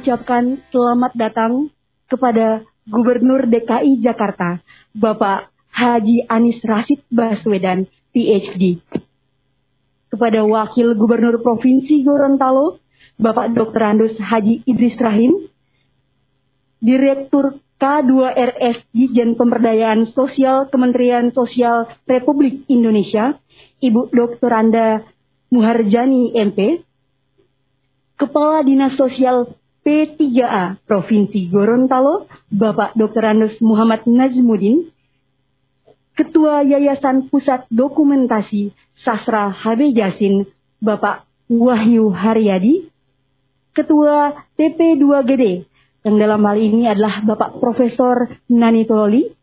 ucapkan selamat datang kepada Gubernur DKI Jakarta, Bapak Haji Anies Rashid Baswedan, PhD. Kepada Wakil Gubernur Provinsi Gorontalo, Bapak Dr. Andus Haji Idris Rahim, Direktur K2RS Ditjen Pemberdayaan Sosial Kementerian Sosial Republik Indonesia, Ibu Dr. Anda Muharjani MP, Kepala Dinas Sosial P3A Provinsi Gorontalo, Bapak Dr. Andus Muhammad Nazmuddin, Ketua Yayasan Pusat Dokumentasi Sastra HB Jasin, Bapak Wahyu Haryadi, Ketua TP2GD, yang dalam hal ini adalah Bapak Profesor Nani Tololi,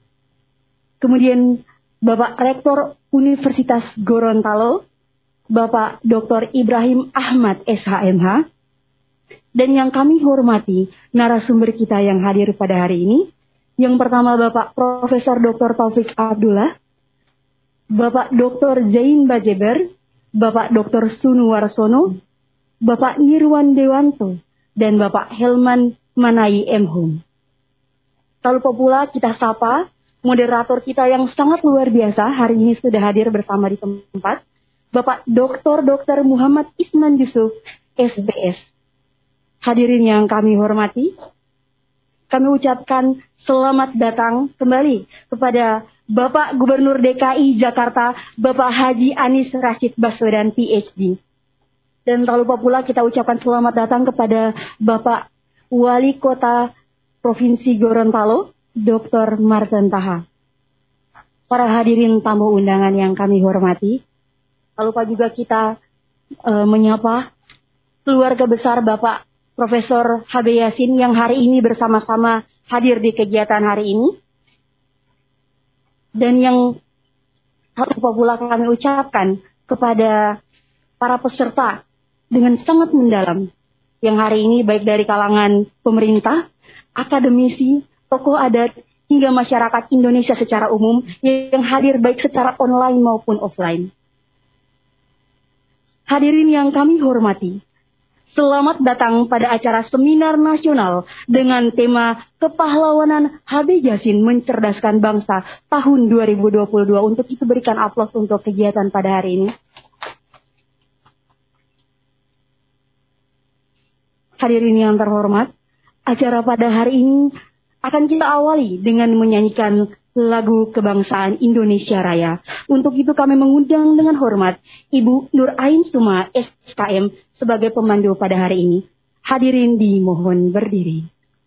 kemudian Bapak Rektor Universitas Gorontalo, Bapak Dr. Ibrahim Ahmad SHMH, dan yang kami hormati narasumber kita yang hadir pada hari ini. Yang pertama Bapak Profesor Dr. Taufik Abdullah, Bapak Dr. Zain Bajeber, Bapak Dr. Sunu Warsono, Bapak Nirwan Dewanto, dan Bapak Helman Manai M. Tak lupa pula kita sapa moderator kita yang sangat luar biasa hari ini sudah hadir bersama di tempat, Bapak Dr. Muhammad Isman Yusuf, SBS. Hadirin yang kami hormati, kami ucapkan selamat datang kembali kepada Bapak Gubernur DKI Jakarta, Bapak Haji Anies Rashid Baswedan, PhD. Dan tak lupa pula kita ucapkan selamat datang kepada Bapak Wali Kota Provinsi Gorontalo, Dr. Marten Taha. Para hadirin tamu undangan yang kami hormati, tak lupa juga kita menyapa keluarga besar Bapak Profesor HB Yasin yang hari ini bersama-sama hadir di kegiatan hari ini. Dan yang tak lupa pula kami ucapkan kepada para peserta dengan sangat mendalam, yang hari ini baik dari kalangan pemerintah, akademisi, tokoh adat, hingga masyarakat Indonesia secara umum yang hadir baik secara online maupun offline. Hadirin yang kami hormati, selamat datang pada acara seminar nasional dengan tema Kepahlawanan HB Jasin Mencerdaskan Bangsa tahun 2022. Untuk itu berikan aplaus untuk kegiatan pada hari ini. Hadirin yang terhormat, acara pada hari ini akan kita awali dengan menyanyikan lagu kebangsaan Indonesia Raya. Untuk itu kami mengundang dengan hormat Ibu Nur Ain Suma SKM sebagai pemandu pada hari ini. Hadirin dimohon berdiri.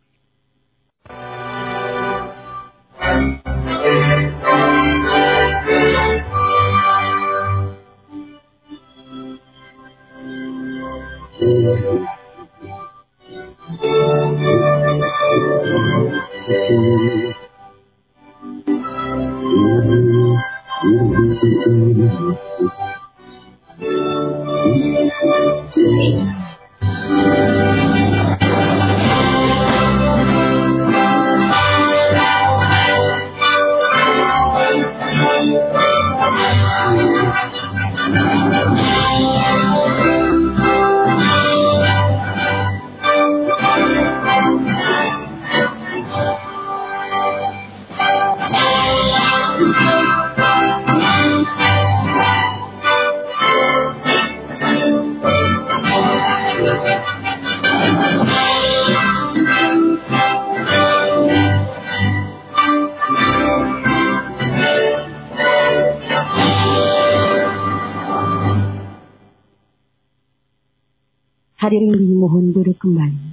Hadirin dimohon duduk kembali.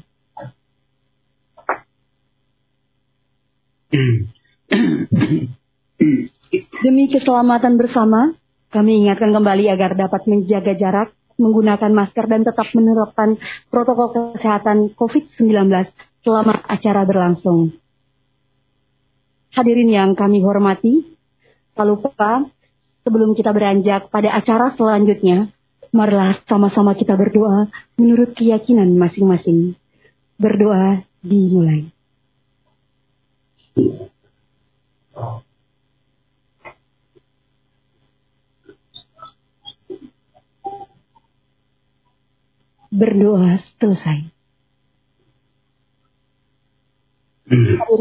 Demi keselamatan bersama, kami ingatkan kembali agar dapat menjaga jarak, menggunakan masker dan tetap menerapkan protokol kesehatan COVID-19 selama acara berlangsung. Hadirin yang kami hormati, tak lupa sebelum kita beranjak pada acara selanjutnya, marilah sama-sama kita berdoa menurut keyakinan masing-masing. Berdoa dimulai. Berdoa selesai.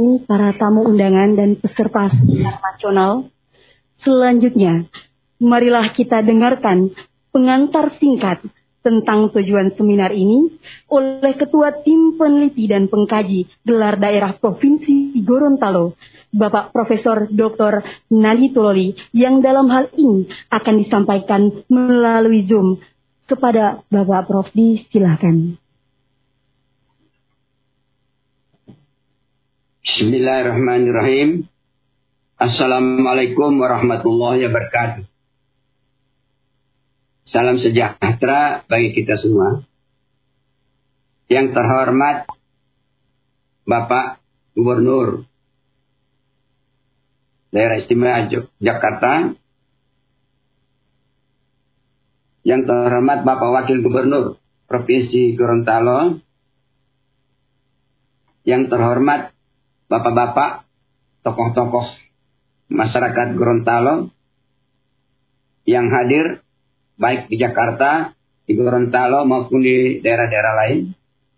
ini para tamu undangan dan peserta seminar nasional. Selanjutnya, marilah kita dengarkan pengantar singkat tentang tujuan seminar ini oleh Ketua Tim Peneliti dan Pengkaji Gelar Daerah Provinsi Gorontalo, Bapak Profesor Dr. Nadi Tuloli, yang dalam hal ini akan disampaikan melalui Zoom. Kepada Bapak Prof, silakan. Bismillahirrahmanirrahim. Assalamualaikum warahmatullahi wabarakatuh. Salam sejahtera bagi kita semua. Yang terhormat Bapak Gubernur Daerah Istimewa Yogyakarta, yang terhormat Bapak Wakil Gubernur Provinsi Gorontalo, yang terhormat Bapak-bapak, tokoh-tokoh masyarakat Gorontalo yang hadir baik di Jakarta, di Gorontalo maupun di daerah-daerah lain.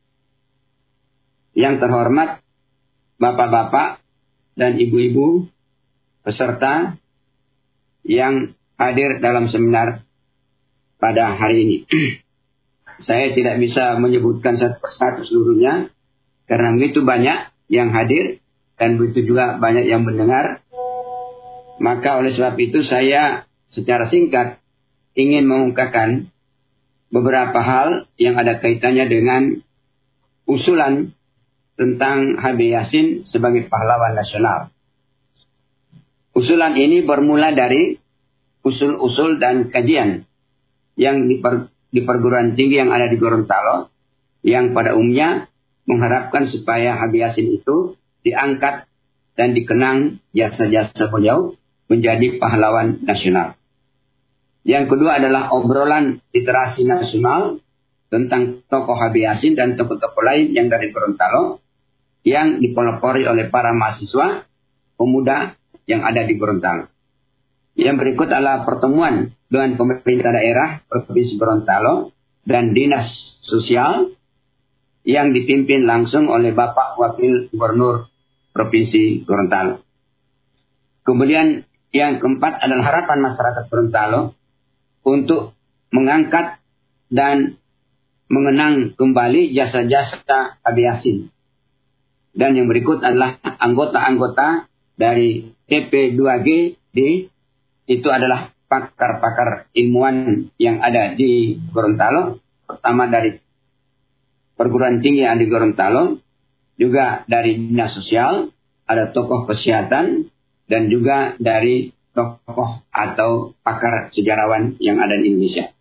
Yang terhormat bapak-bapak dan ibu-ibu peserta yang hadir dalam seminar pada hari ini. Saya tidak bisa menyebutkan satu persatu seluruhnya karena begitu banyak yang hadir dan begitu juga banyak yang mendengar. Maka oleh sebab itu saya secara singkat ingin mengungkapkan beberapa hal yang ada kaitannya dengan usulan tentang HB Yasin sebagai pahlawan nasional. Usulan ini bermula dari usul-usul dan kajian yang di perguruan tinggi yang ada di Gorontalo, yang pada umumnya mengharapkan supaya HB Yasin itu diangkat dan dikenang jasa-jasa beliau menjadi pahlawan nasional. Yang kedua adalah obrolan literasi nasional tentang tokoh HB Yasin dan tokoh-tokoh lain yang dari Gorontalo yang dipelopori oleh para mahasiswa pemuda yang ada di Gorontalo. Yang berikut adalah pertemuan dengan pemerintah daerah Provinsi Gorontalo dan Dinas Sosial yang dipimpin langsung oleh Bapak Wakil Gubernur Provinsi Gorontalo. Kemudian yang keempat adalah harapan masyarakat Gorontalo untuk mengangkat dan mengenang kembali jasa-jasa HB Yasin. Dan yang berikut adalah anggota-anggota dari TP2GD, itu adalah pakar-pakar ilmuwan yang ada di Gorontalo, pertama dari perguruan tinggi yang ada di Gorontalo, juga dari dinas sosial, ada tokoh kesehatan, dan juga dari tokoh atau pakar sejarawan yang ada di Indonesia.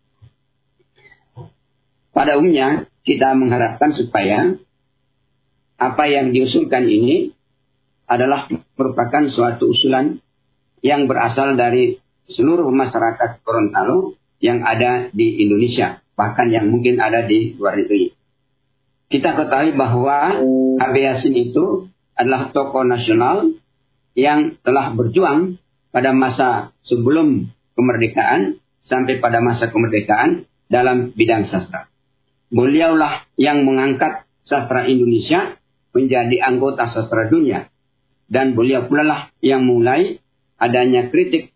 Pada umumnya kita mengharapkan supaya apa yang diusulkan ini adalah merupakan suatu usulan yang berasal dari seluruh masyarakat Gorontalo yang ada di Indonesia, bahkan yang mungkin ada di luar negeri. Kita ketahui bahwa HB Yasin itu adalah tokoh nasional yang telah berjuang pada masa sebelum kemerdekaan sampai pada masa kemerdekaan dalam bidang sastra. Beliaulah yang mengangkat sastra Indonesia menjadi anggota sastra dunia. Dan beliau pula lah yang mulai adanya kritik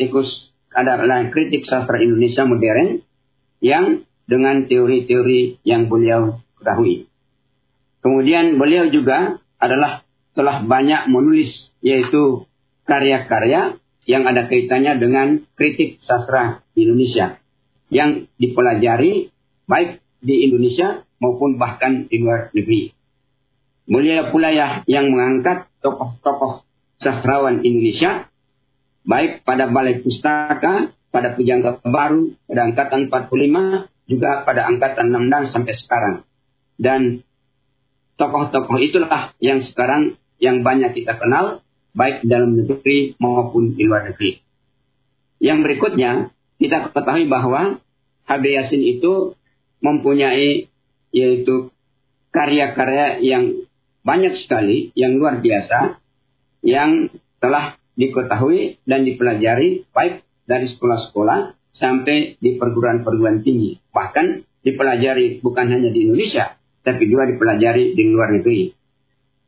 sastra Indonesia modern yang dengan teori-teori yang beliau ketahui. Kemudian beliau juga telah banyak menulis, yaitu karya-karya yang ada kaitannya dengan kritik sastra Indonesia yang dipelajari baik di Indonesia maupun bahkan di luar negeri. Beliau pula yang mengangkat tokoh-tokoh sastrawan Indonesia baik pada Balai Pustaka, pada Pujangga Baru, pada angkatan 45, juga pada angkatan 66 sampai sekarang. Dan tokoh-tokoh itulah yang sekarang yang banyak kita kenal, baik dalam negeri maupun di luar negeri. Yang berikutnya, kita ketahui bahwa HB Yasin itu mempunyai yaitu karya-karya yang banyak sekali, yang luar biasa, yang telah diketahui dan dipelajari baik dari sekolah-sekolah sampai di perguruan-perguruan tinggi. Bahkan dipelajari bukan hanya di Indonesia, tapi juga dipelajari di luar negeri.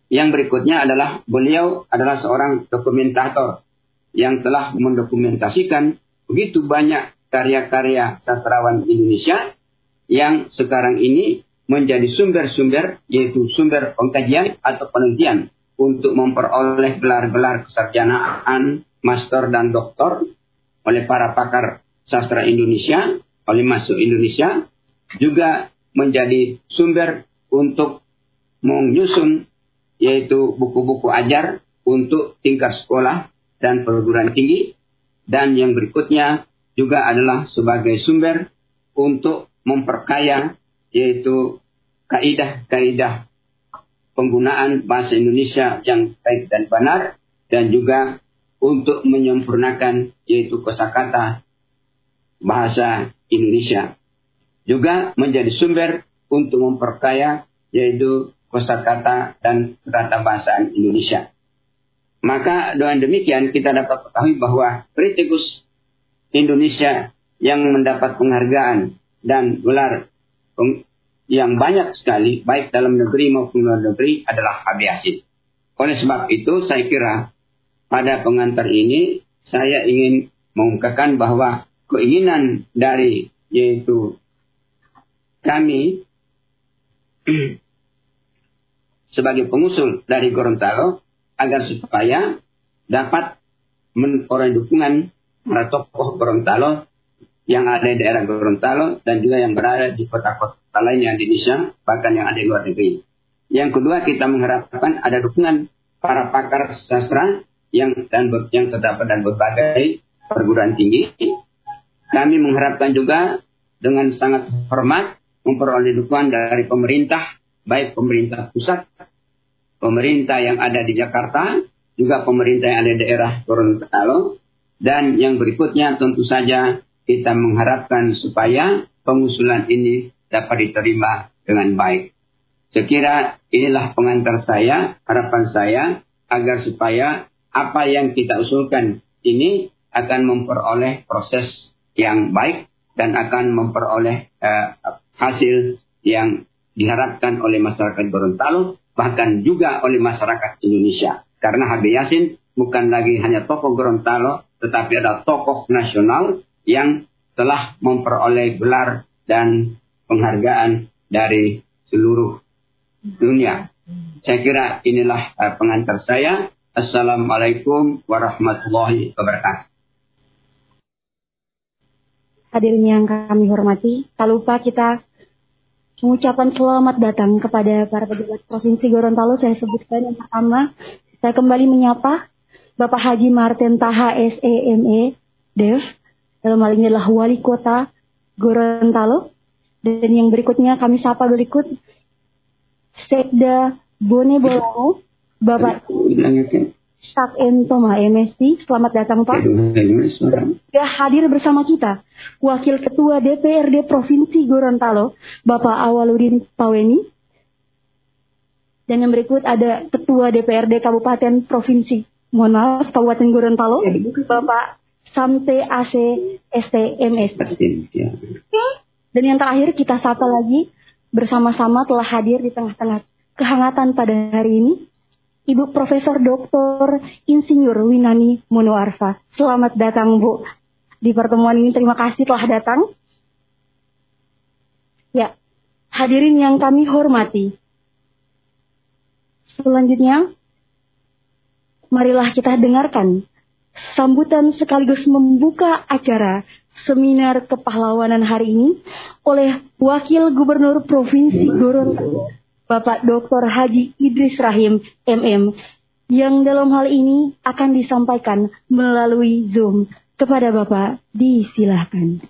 Yang berikutnya adalah beliau adalah seorang dokumentator yang telah mendokumentasikan begitu banyak karya-karya sastrawan Indonesia yang sekarang ini menjadi sumber-sumber, yaitu sumber pengkajian atau penelitian untuk memperoleh gelar-gelar kesarjanaan, master dan doktor oleh para pakar sastra Indonesia, oleh masuk Indonesia, juga menjadi sumber untuk menyusun yaitu buku-buku ajar untuk tingkat sekolah dan perguruan tinggi, dan yang berikutnya juga adalah sebagai sumber untuk memperkaya yaitu kaidah-kaidah penggunaan bahasa Indonesia yang baik dan benar, dan juga untuk menyempurnakan yaitu kosakata bahasa Indonesia. Juga menjadi sumber untuk memperkaya yaitu kosakata dan kata bahasa Indonesia. Maka dengan demikian kita dapat ketahui bahwa kritikus Indonesia yang mendapat penghargaan dan gelar yang banyak sekali baik dalam negeri maupun luar negeri adalah H.B. Yasin. Oleh sebab itu saya kira pada pengantar ini saya ingin mengungkapkan bahwa keinginan dari yaitu kami sebagai pengusul dari Gorontalo agar supaya dapat memperoleh dukungan para tokoh Gorontalo yang ada di daerah Gorontalo dan juga yang berada di kota-kota lainnya di Indonesia, bahkan yang ada di luar negeri. Yang kedua, kita mengharapkan ada dukungan para pakar sastra yang terdapat dan berbagai perguruan tinggi. Kami mengharapkan juga dengan sangat hormat memperoleh dukungan dari pemerintah, baik pemerintah pusat, pemerintah yang ada di Jakarta, juga pemerintah yang ada di daerah Gorontalo, dan yang berikutnya tentu saja kita mengharapkan supaya pengusulan ini dapat diterima dengan baik. Sekira inilah pengantar saya, harapan saya, agar supaya apa yang kita usulkan ini akan memperoleh proses yang baik dan akan memperoleh hasil yang diharapkan oleh masyarakat Gorontalo, bahkan juga oleh masyarakat Indonesia. Karena H.B. Yasin bukan lagi hanya tokoh Gorontalo, tetapi adalah tokoh nasional yang telah memperoleh gelar dan penghargaan dari seluruh dunia. Saya kira inilah pengantar saya. Assalamualaikum warahmatullahi wabarakatuh. Hadirin yang kami hormati, tak lupa kita mengucapkan selamat datang kepada para pejabat Provinsi Gorontalo. Saya sebutkan yang pertama, saya kembali menyapa Bapak Haji Martin Taha SEME, Dev, dalam hal ini adalah Wali Kota Gorontalo. Dan yang berikutnya kami sapa berikut Sekda Bone Bolango, Bapak Sak Entoma MSc. Selamat datang Pak. Sudah hadir bersama kita Wakil Ketua DPRD Provinsi Gorontalo, Bapak Awaludin Paweni. Dan yang berikut ada Ketua DPRD Kabupaten Provinsi, Kabupaten Gorontalo, Bapak Samte AC STMS. Dan yang terakhir kita sapa lagi bersama-sama telah hadir di tengah-tengah kehangatan pada hari ini Ibu Profesor Dr. Insinyur Winani Monoarfa. Selamat datang Bu di pertemuan ini. Terima kasih telah datang. Ya, hadirin yang kami hormati. Selanjutnya, marilah kita dengarkan sambutan sekaligus membuka acara seminar kepahlawanan hari ini oleh Wakil Gubernur Provinsi Gorontalo, Bapak Dr. Haji Idris Rahim MM, yang dalam hal ini akan disampaikan melalui Zoom. Kepada Bapak, disilahkan.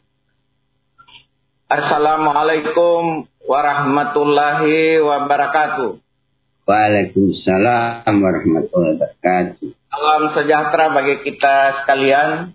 Assalamualaikum warahmatullahi wabarakatuh. Waalaikumsalam warahmatullahi wabarakatuh. Salam sejahtera bagi kita sekalian.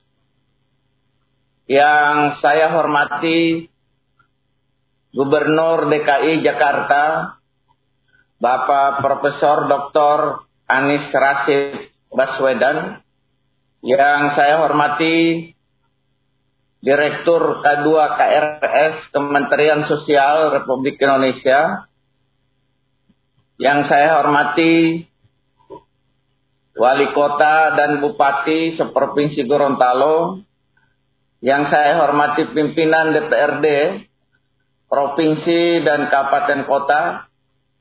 Yang saya hormati Gubernur DKI Jakarta, Bapak Profesor Dr. Anies Rashid Baswedan. Yang saya hormati Direktur K2 KRS Kementerian Sosial Republik Indonesia, yang saya hormati Wali Kota dan Bupati seprovinsi Gorontalo, yang saya hormati pimpinan DPRD Provinsi dan Kabupaten Kota,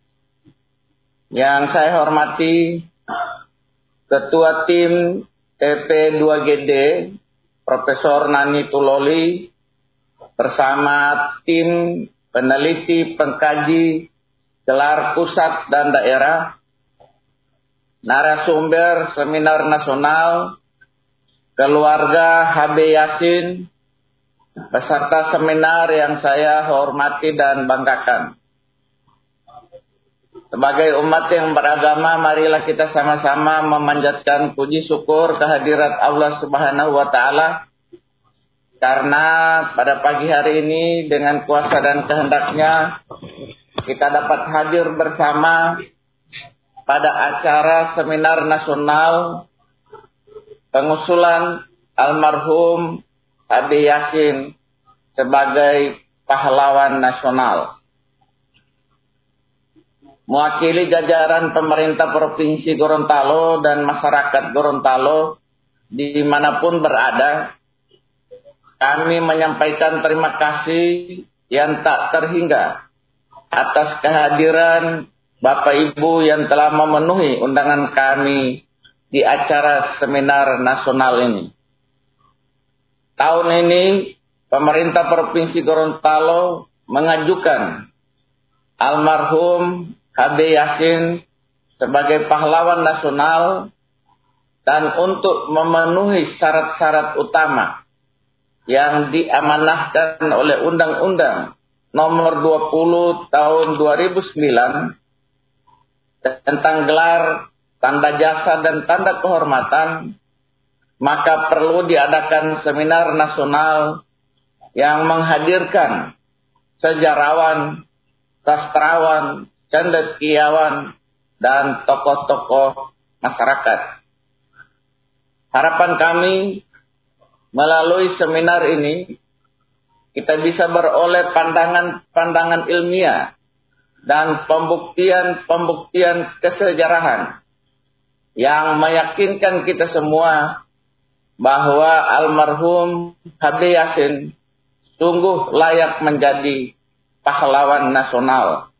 yang saya hormati Ketua Tim TP2GD Profesor Nani Tuloli bersama tim peneliti pengkaji gelar pusat dan daerah, narasumber seminar nasional, keluarga HB Yasin, peserta seminar yang saya hormati dan banggakan. Sebagai umat yang beragama, marilah kita sama-sama memanjatkan puji syukur kehadirat Allah Subhanahu wa Ta'ala, karena pada pagi hari ini dengan kuasa dan kehendaknya kita dapat hadir bersama pada acara seminar nasional pengusulan almarhum HB Yasin sebagai pahlawan nasional. Mewakili jajaran pemerintah Provinsi Gorontalo dan masyarakat Gorontalo dimanapun berada, kami menyampaikan terima kasih yang tak terhingga atas kehadiran Bapak Ibu yang telah memenuhi undangan kami di acara seminar nasional ini. Tahun ini, pemerintah Provinsi Gorontalo mengajukan almarhum HB Yasin sebagai pahlawan nasional, dan untuk memenuhi syarat-syarat utama yang diamanahkan oleh Undang-Undang Nomor 20 Tahun 2009 tentang gelar, tanda jasa dan tanda kehormatan, maka perlu diadakan seminar nasional yang menghadirkan sejarawan, sastrawan, cendekiawan, dan tokoh-tokoh masyarakat. Harapan kami melalui seminar ini kita bisa beroleh pandangan ilmiah dan pembuktian kesejarahan yang meyakinkan kita semua bahwa almarhum HB Yasin sungguh layak menjadi pahlawan nasional.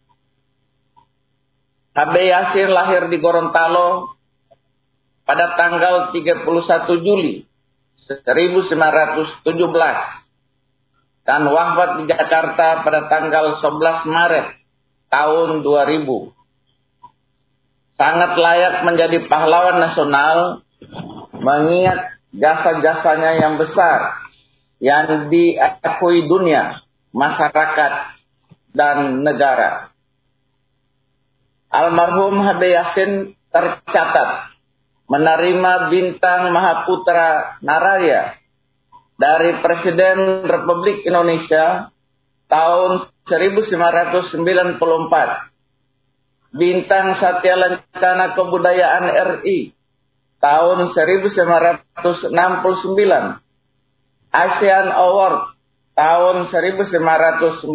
HB Yasin lahir di Gorontalo pada tanggal 31 Juli 1917 dan wafat di Jakarta pada tanggal 11 Maret tahun 2000. Sangat layak menjadi pahlawan nasional mengingat jasa-jasanya yang besar yang diakui dunia, masyarakat, dan negara. Almarhum HB Yasin tercatat menerima bintang Mahaputra Naraya dari Presiden Republik Indonesia tahun 1994, bintang Satya Lancana Kebudayaan RI tahun 1969, ASEAN Award tahun 1990,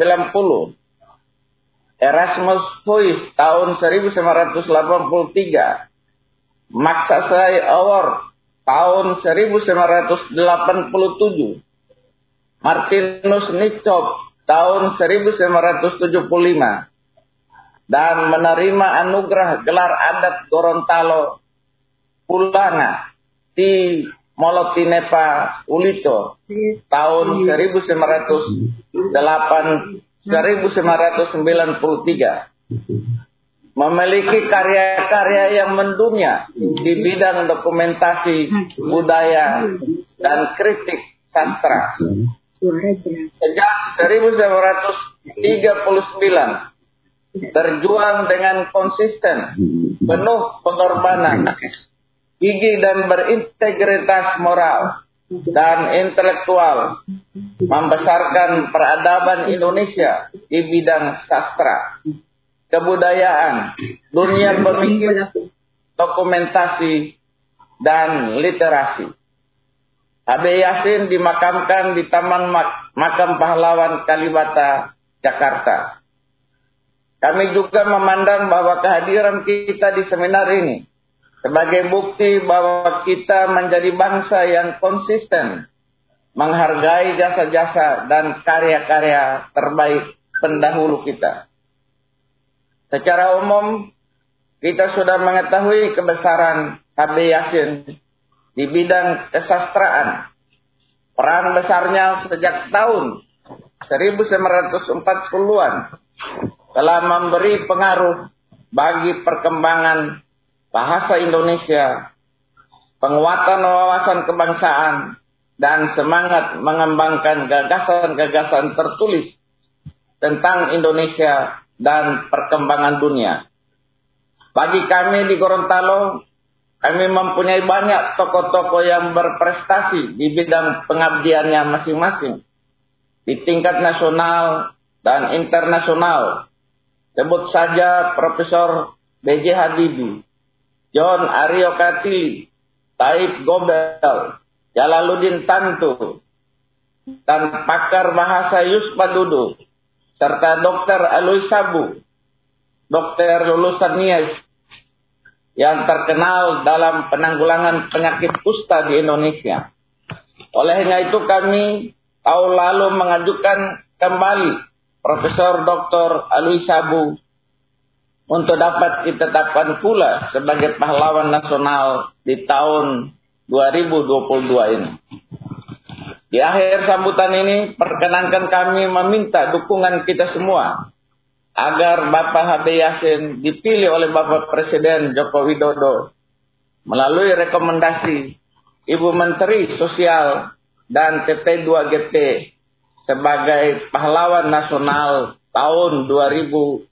Erasmus Voice tahun 1983, Maksasai Award tahun 1987, Martinus Nichob tahun 1975, dan menerima anugerah gelar adat Gorontalo Pulanga di Molotinepa Ulito tahun 1993. Memiliki karya-karya yang mendunia di bidang dokumentasi budaya dan kritik sastra. Sejak 1939, berjuang dengan konsisten, penuh pengorbanan, gigih dan berintegritas moral dan intelektual, membesarkan peradaban Indonesia di bidang sastra, kebudayaan, dunia pemikiran, dokumentasi, dan literasi. HB Yasin dimakamkan di Taman Makam Pahlawan Kalibata, Jakarta. kami juga memandang bahwa kehadiran kita di seminar ini sebagai bukti bahwa kita menjadi bangsa yang konsisten menghargai jasa-jasa dan karya-karya terbaik pendahulu kita. Secara umum, kita sudah mengetahui kebesaran HB Yasin di bidang kesastraan. Peran besarnya sejak tahun 1940-an telah memberi pengaruh bagi perkembangan bahasa Indonesia, penguatan wawasan kebangsaan, dan semangat mengembangkan gagasan-gagasan tertulis tentang Indonesia dan perkembangan dunia. Bagi kami di Gorontalo, kami mempunyai banyak tokoh-tokoh yang berprestasi di bidang pengabdiannya masing-masing, di tingkat nasional dan internasional. Sebut saja Profesor B.J. Habibie, John Aryo Katili, Taib Gobel, Jalaluddin Tantu, dan pakar bahasa Yuspa Dudu, serta Dr. Aloy Sabu, dokter lulusan Nias, yang terkenal dalam penanggulangan penyakit kusta di Indonesia. Olehnya itu kami tahun lalu mengajukan kembali Profesor Dr. Aloy Sabu untuk dapat ditetapkan pula sebagai pahlawan nasional di tahun 2022 ini. Di akhir sambutan ini, perkenankan kami meminta dukungan kita semua agar Bapak HB Yasin dipilih oleh Bapak Presiden Joko Widodo melalui rekomendasi Ibu Menteri Sosial dan TT2GT sebagai pahlawan nasional tahun 2022.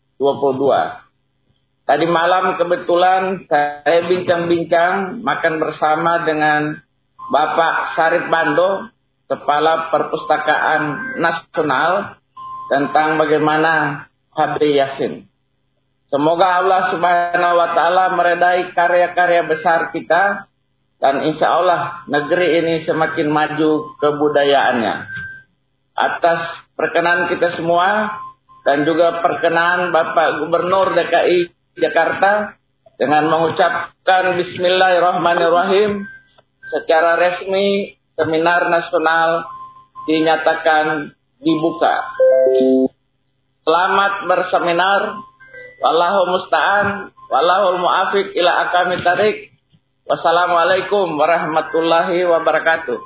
Tadi malam kebetulan saya bincang-bincang makan bersama dengan Bapak Sarip Bando, Kepala Perpustakaan Nasional, tentang bagaimana HB Yasin. Semoga Allah Subhanahu wa Ta'ala meredai karya-karya besar kita, dan insya Allah negeri ini semakin maju kebudayaannya. Atas perkenan kita semua dan juga perkenan Bapak Gubernur DKI Jakarta, dengan mengucapkan Bismillahirrahmanirrahim, secara resmi seminar nasional dinyatakan dibuka. Selamat berseminar. Wallahu musta'an, wallahul mu'afiq ila aqwamit thariq. Wassalamualaikum warahmatullahi wabarakatuh.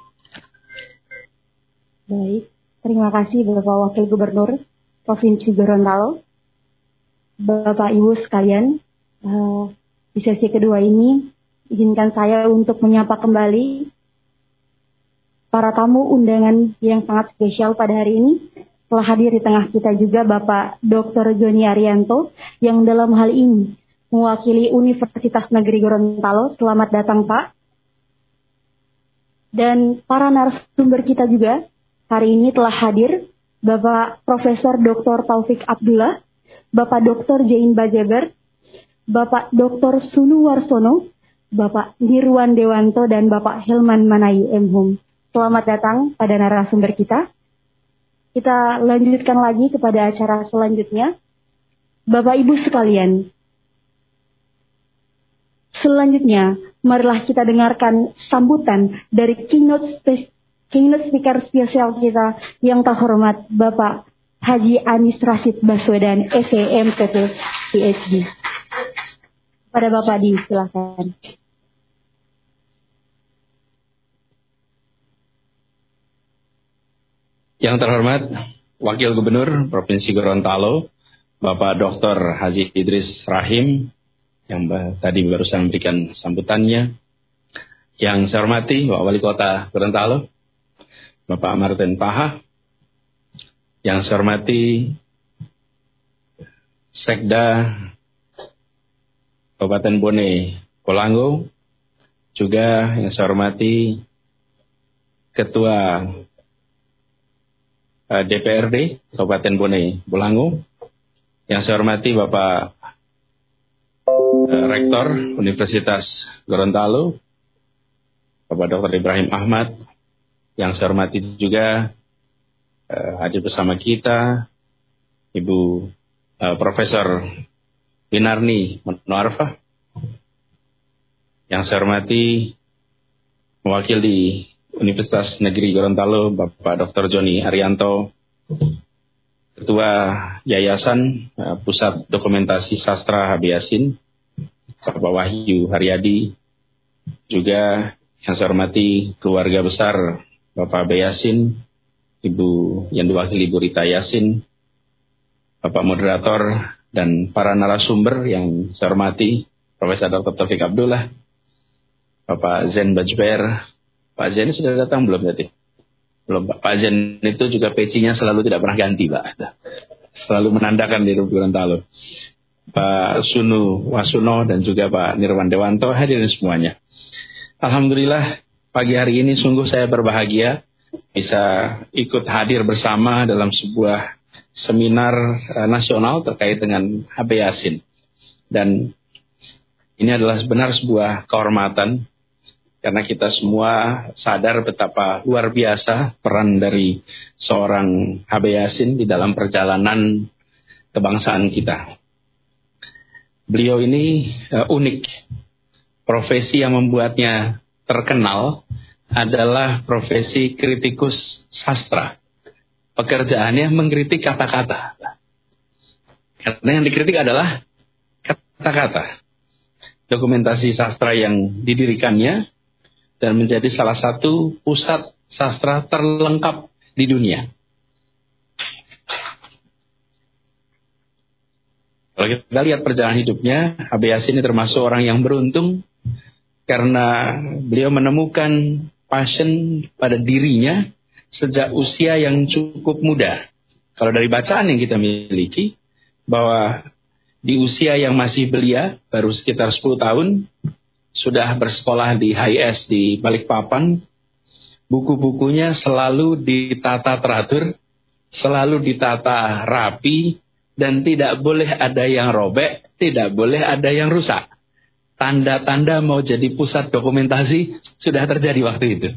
Baik, terima kasih Bapak Wakil Gubernur Provinsi Gorontalo. Bapak Ibu sekalian, di sesi kedua ini izinkan saya untuk menyapa kembali para tamu undangan yang sangat spesial pada hari ini. Telah hadir di tengah kita juga Bapak Dr. Joni Arianto yang dalam hal ini mewakili Universitas Negeri Gorontalo. Selamat datang Pak. Dan para narasumber kita juga hari ini telah hadir Bapak Profesor Dr. Taufik Abdullah, Bapak Dr. Jain Bajeber, Bapak Dr. Sunu Warsono, Bapak Nirwan Dewanto, dan Bapak Hilman Manayu M.Hum. Selamat datang pada narasumber kita. Kita lanjutkan lagi kepada acara selanjutnya. Bapak Ibu sekalian, selanjutnya marilah kita dengarkan sambutan dari keynote speaker spesial kita yang terhormat Bapak Haji Anies Rashid Baswedan, SEMPT PhD. Pada Bapak disilakan. Yang terhormat Wakil Gubernur Provinsi Gorontalo, Bapak Dr. Haji Idris Rahim, yang tadi barusan memberikan sambutannya. Yang saya hormati Bapak Wali Kota Gorontalo, Bapak Martin Paha. Yang saya hormati Sekda Kabupaten Bone Kolango, juga yang saya hormati Ketua DPRD Kabupaten Bone Bolango, yang saya hormati Bapak Rektor Universitas Gorontalo, Bapak Dr. Ibrahim Ahmad, yang saya hormati juga hadir bersama kita Ibu Profesor Winarni Monoarfa. Yang saya hormati mewakili Universitas Negeri Gorontalo Bapak Dr. Joni Arianto, Ketua Yayasan Pusat Dokumentasi Sastra HB Yasin, Bapak Wahyu Haryadi, juga yang saya hormati keluarga besar Bapak B. Yasin, Ibu yang diwakili Ibu Rita Yasin, Bapak Moderator, dan para narasumber yang saya hormati, Profesor Dr. Taufik Abdullah, Bapak Zen Bajber. Pak Zen sudah datang belum tadi? Belum, Pak. Pak Zen itu juga pecinya selalu tidak pernah ganti, Pak. Selalu menandakan di Gorontalo. Pak Sunu Wasuno dan juga Pak Nirwan Dewanto, hadirin semuanya. Alhamdulillah, pagi hari ini sungguh saya berbahagia bisa ikut hadir bersama dalam sebuah seminar nasional terkait dengan HB Yasin. Dan ini adalah benar sebuah kehormatan karena kita semua sadar betapa luar biasa peran dari seorang HB Yasin di dalam perjalanan kebangsaan kita. Beliau ini unik. Profesi yang membuatnya terkenal adalah profesi kritikus sastra. Pekerjaannya mengkritik kata-kata. Karena yang dikritik adalah kata-kata. Dokumentasi sastra yang didirikannya dan menjadi salah satu pusat sastra terlengkap di dunia. Kalau kita lihat perjalanan hidupnya, HB Yasin ini termasuk orang yang beruntung karena beliau menemukan passion pada dirinya sejak usia yang cukup muda. Kalau dari bacaan yang kita miliki, bahwa di usia yang masih belia, baru sekitar 10 tahun, sudah bersekolah di HIS di Balikpapan. Buku-bukunya selalu ditata teratur, selalu ditata rapi, dan tidak boleh ada yang robek, tidak boleh ada yang rusak. Tanda-tanda mau jadi pusat dokumentasi sudah terjadi waktu itu.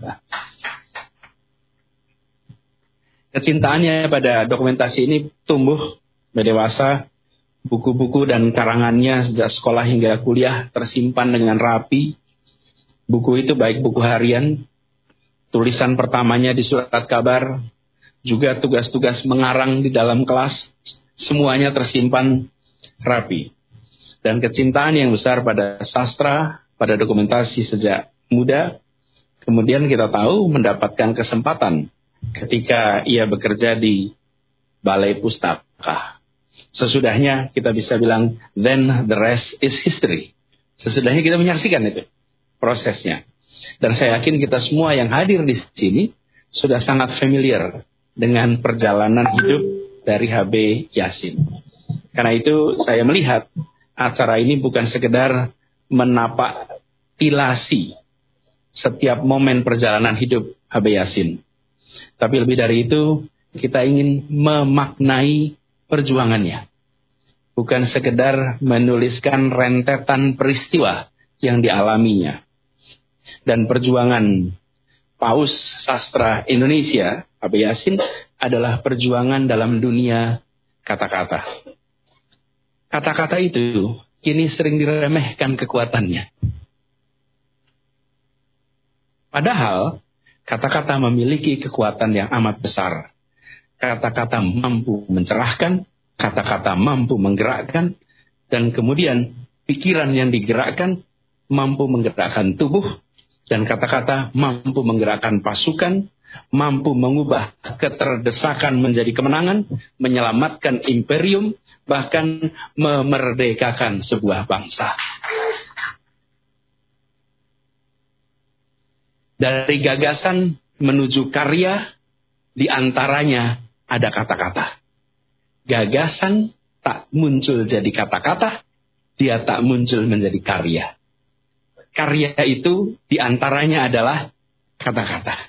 Kecintaannya pada dokumentasi ini tumbuh berdewasa. Buku-buku dan karangannya sejak sekolah hingga kuliah tersimpan dengan rapi. Buku itu baik buku harian, tulisan pertamanya di surat kabar, juga tugas-tugas mengarang di dalam kelas, semuanya tersimpan rapi. Dan kecintaan yang besar pada sastra, pada dokumentasi sejak muda, kemudian kita tahu mendapatkan kesempatan ketika ia bekerja di Balai Pustaka. Sesudahnya kita bisa bilang, then the rest is history. Sesudahnya kita menyaksikan itu prosesnya. Dan saya yakin kita semua yang hadir di sini sudah sangat familiar dengan perjalanan hidup dari HB Yasin. Karena itu saya melihat acara ini bukan sekedar menapak tilasi setiap momen perjalanan hidup HB Yasin. Tapi lebih dari itu, kita ingin memaknai perjuangannya. Bukan sekedar menuliskan rentetan peristiwa yang dialaminya. Dan perjuangan Paus Sastra Indonesia, HB Yasin, adalah perjuangan dalam dunia kata-kata. Kata-kata itu kini sering diremehkan kekuatannya. Padahal kata-kata memiliki kekuatan yang amat besar. Kata-kata mampu mencerahkan, kata-kata mampu menggerakkan, dan kemudian pikiran yang digerakkan mampu menggerakkan tubuh, dan kata-kata mampu menggerakkan pasukan, mampu mengubah keterdesakan menjadi kemenangan, menyelamatkan imperium, bahkan memerdekakan sebuah bangsa. Dari gagasan menuju karya, di antaranya ada kata-kata. Gagasan tak muncul jadi kata-kata, dia tak muncul menjadi karya. Karya itu di antaranya adalah kata-kata.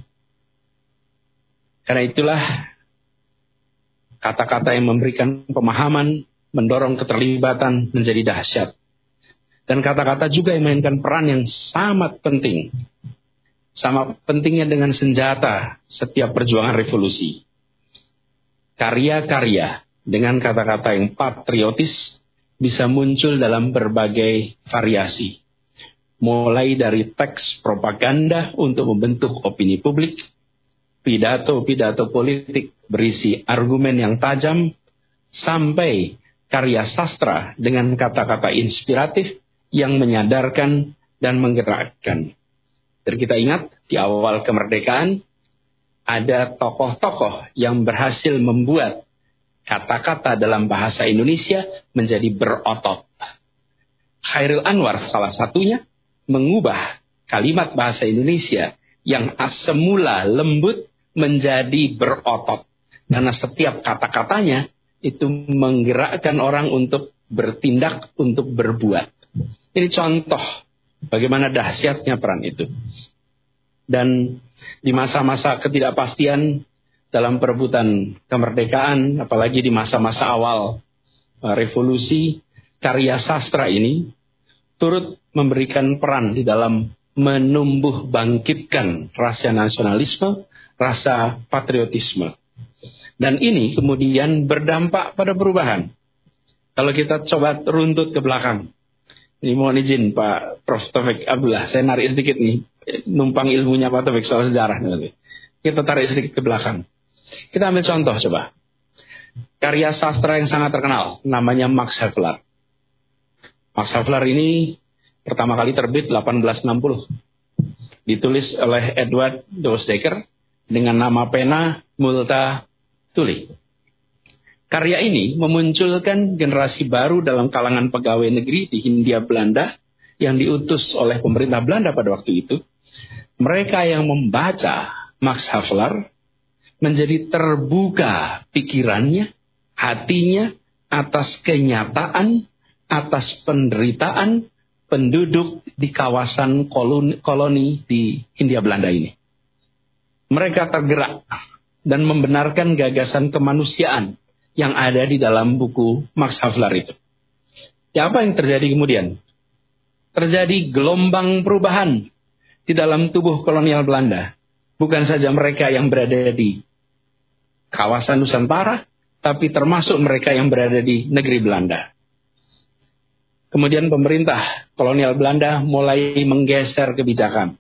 Karena itulah kata-kata yang memberikan pemahaman, mendorong keterlibatan menjadi dahsyat. Dan kata-kata juga yang memainkan peran yang sangat penting. Sama pentingnya dengan senjata setiap perjuangan revolusi. Karya-karya dengan kata-kata yang patriotis bisa muncul dalam berbagai variasi. Mulai dari teks propaganda untuk membentuk opini publik, pidato-pidato politik berisi argumen yang tajam, sampai karya sastra dengan kata-kata inspiratif yang menyadarkan dan menggerakkan. Dan kita ingat di awal kemerdekaan ada tokoh-tokoh yang berhasil membuat kata-kata dalam bahasa Indonesia menjadi berotot. Khairil Anwar salah satunya mengubah kalimat bahasa Indonesia yang semula lembut menjadi berotot. Karena setiap kata-katanya itu menggerakkan orang untuk bertindak, untuk berbuat. Ini contoh bagaimana dahsyatnya peran itu. Dan di masa-masa ketidakpastian dalam perebutan kemerdekaan, apalagi di masa-masa awal revolusi, karya sastra ini turut memberikan peran di dalam menumbuh bangkitkan rasa nasionalisme, rasa patriotisme. Dan ini kemudian berdampak pada perubahan. Kalau kita coba runtut ke belakang. Ini mohon izin Pak Prof. Taufik Abdullah, saya narik sedikit nih, numpang ilmunya Pak Taufik soal sejarah. Kita tarik sedikit ke belakang. Kita ambil contoh coba. Karya sastra yang sangat terkenal, namanya Max Havelaar. Max Havelaar ini pertama kali terbit 1860. Ditulis oleh Edward Doesdecker dengan nama pena Multatuli. Karya ini memunculkan generasi baru dalam kalangan pegawai negeri di Hindia Belanda yang diutus oleh pemerintah Belanda pada waktu itu. Mereka yang membaca Max Havelaar menjadi terbuka pikirannya, hatinya atas kenyataan, atas penderitaan penduduk di kawasan koloni di Hindia Belanda ini. Mereka tergerak dan membenarkan gagasan kemanusiaan yang ada di dalam buku Max Havelaar itu. Ya, apa yang terjadi kemudian? Terjadi gelombang perubahan di dalam tubuh kolonial Belanda. Bukan saja mereka yang berada di kawasan Nusantara, tapi termasuk mereka yang berada di negeri Belanda. Kemudian pemerintah kolonial Belanda mulai menggeser kebijakan.